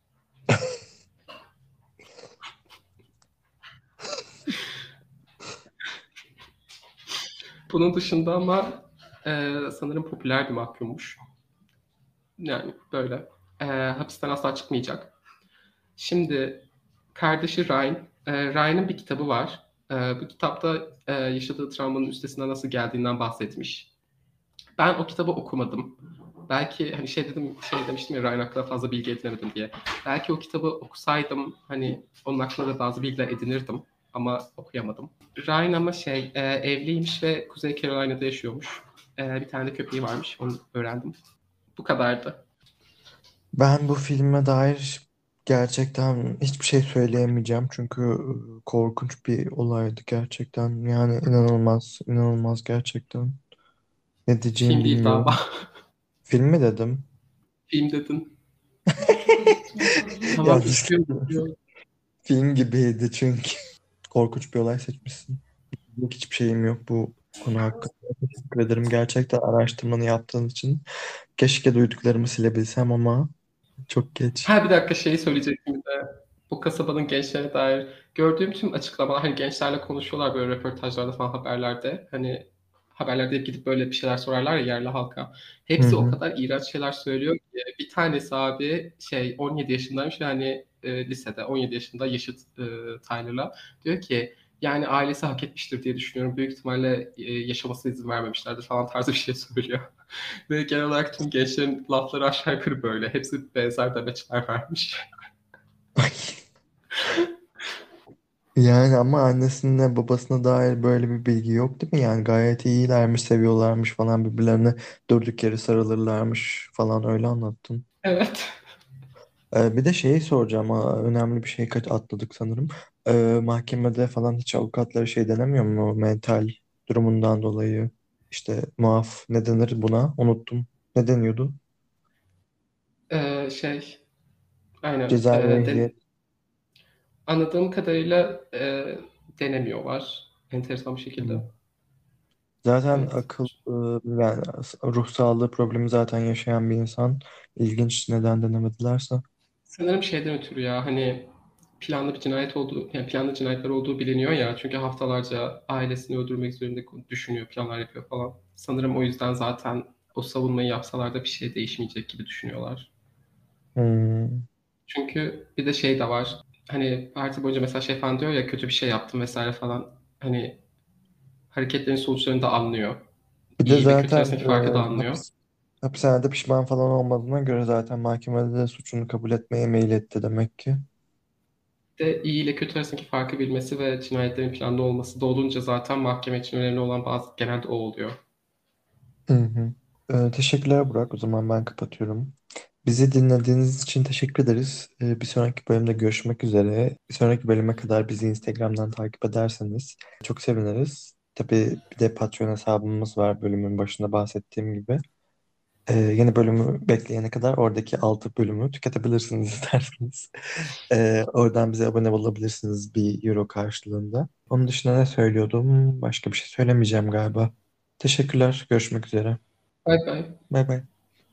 Bunun dışında ama sanırım popüler bir mahkummuş. Yani böyle. Hapisten asla çıkmayacak. Şimdi kardeşi Ryan. Ryan'ın bir kitabı var. Bu kitapta yaşadığı travmanın üstesinden nasıl geldiğinden bahsetmiş. Ben o kitabı okumadım. Belki hani şey demiştim ya, Ryan hakkında fazla bilgi edinemedim diye. Belki o kitabı okusaydım hani onun hakkında da bazı bilgiler edinirdim ama okuyamadım. Ryan ama evliymiş ve Kuzey Carolina'da yaşıyormuş. Bir tane de köpeği varmış, onu öğrendim. Bu kadardı. Ben bu filme dair gerçekten hiçbir şey söyleyemeyeceğim çünkü korkunç bir olaydı gerçekten. Yani inanılmaz, inanılmaz gerçekten. Ne Film diyeceğimi değil galiba. bilmiyorum. Film mi dedim? Film dedin. Tamam, Yanlışlıkla. üzgün. Film gibiydi çünkü. Korkunç bir olay seçmişsin. Hiçbir şeyim yok bu konu hakkında. Teşekkür ederim gerçekten araştırmanı yaptığın için. Keşke duyduklarımı silebilsem ama çok geç. Ha, bir dakika, şeyi söyleyecektim bir de. Bu kasabanın gençlerine dair gördüğüm tüm açıklamalar, hani gençlerle konuşuyorlar böyle röportajlarda falan, haberlerde. Hani haberlerde gidip böyle bir şeyler sorarlar ya yerli halka. Hı Hepsi o hı. kadar iğrenç şeyler söylüyor ki. Bir tanesi abi 17 yaşındaymış, yani lisede 17 yaşında, yaşıt Tyler'la. Diyor ki yani ailesi hak etmiştir diye düşünüyorum. Büyük ihtimalle yaşamasına izin vermemişlerdir falan tarzı bir şey söylüyor. Ve genel olarak tüm gençlerin lafları aşağı yukarı böyle. Hepsi benzer demeçler vermiş. Yani ama annesine babasına dair böyle bir bilgi yok değil mi? Yani gayet iyilermiş, seviyorlarmış falan birbirlerine durduk yere sarılırlarmış falan öyle anlattın. Evet. Bir de şeyi soracağım. Önemli bir şey atladık sanırım. Mahkemede falan hiç avukatları şey denemiyor mu? Mental durumundan dolayı işte muaf ne denir buna? Unuttum. Ne deniyordu? Ee, şey, aynen. Cezai ehliyet. Anladığım kadarıyla denemiyorlar. Enteresan bir Hmm. şekilde. Zaten Evet. akıl yani ruh sağlığı problemi zaten yaşayan bir insan. İlginç neden denemedilerse. Sanırım şeyden ötürü ya, hani planlı bir cinayet olduğu, yani planlı cinayetler olduğu biliniyor ya. Çünkü haftalarca ailesini öldürmek üzerinde düşünüyor, planlar yapıyor falan. Sanırım o yüzden zaten o savunmayı yapsalar da bir şey değişmeyecek gibi düşünüyorlar. Hmm. Çünkü bir de şey de var. Hani parti boyunca mesela şey falan diyor ya, kötü bir şey yaptım vesaire falan. Hani hareketlerin sonuçlarını da anlıyor. Bir de İyi ve kötü zaten arasındaki farkı da anlıyor. hapishanede pişman falan olmadığına göre zaten mahkemede de suçunu kabul etmeye meyil etti demek ki. de iyi ile kötü arasındaki farkı bilmesi ve cinayetlerin planlı olması da olunca zaten mahkeme için önemli olan bazı genelde o oluyor. Hı hı. Teşekkürler Burak. O zaman ben kapatıyorum. Bizi dinlediğiniz için teşekkür ederiz. Bir sonraki bölümde görüşmek üzere. Bir sonraki bölüme kadar bizi Instagram'dan takip ederseniz çok seviniriz. Tabii bir de Patreon hesabımız var bölümün başında bahsettiğim gibi. Yeni bölümü bekleyene kadar oradaki 6 bölümü tüketebilirsiniz isterseniz. Oradan bize abone olabilirsiniz 1 euro karşılığında. Onun dışında ne söylüyordum? Başka bir şey söylemeyeceğim galiba. Teşekkürler. Görüşmek üzere. Bay bay. Bay bay.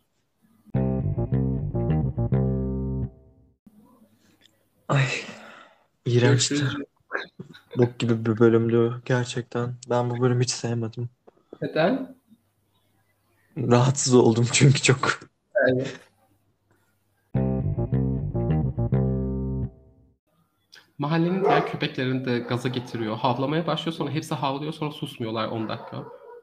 Ay, iğrençti. Görüşürüz. Bok gibi bir bölümdü gerçekten. Ben bu bölümü hiç sevmedim. Neden? Rahatsız oldum çünkü çok. Evet. Mahallenin diğer köpeklerini de gaza getiriyor. Havlamaya başlıyor, sonra hepsi havlıyor, sonra susmuyorlar 10 dakika.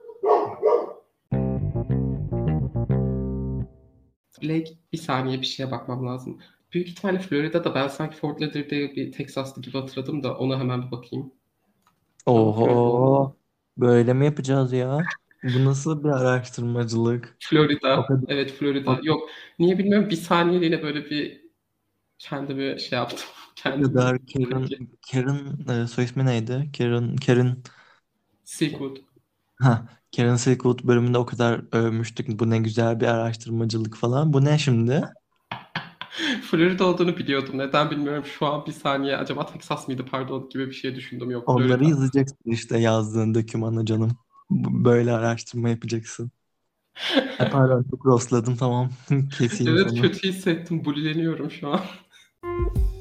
Blake, bir saniye, bir şeye bakmam lazım. Büyük ihtimalle Florida'da, ben sanki Fort Lauderdale bir Texas'ta gibi hatırladım da ona hemen bir bakayım. Ama Florida olmalı. Oho. Böyle mi yapacağız ya? Bu nasıl bir araştırmacılık? O Florida. kadar, Evet, Florida. o, Yok. Niye bilmiyorum. Bir saniyeliğine böyle bir kendimi şey yaptım. o Kendimi kadar panikle. Karen soy ismi neydi? Karen Seafood. ha Karen Silkwood bölümünde o kadar övmüştük. Bu ne güzel bir araştırmacılık falan. Bu ne şimdi? Florida olduğunu biliyordum. Neden bilmiyorum. Şu an bir saniye. Acaba Texas mıydı, pardon, gibi bir şey düşündüm. Yok, Onları Florida. yazacaksın işte yazdığın dokümanı canım. Böyle araştırma yapacaksın. Ay pardon çok rostladım tamam. Keseyim Evet, seni. kötü hissettim. Bulleniyorum şu an.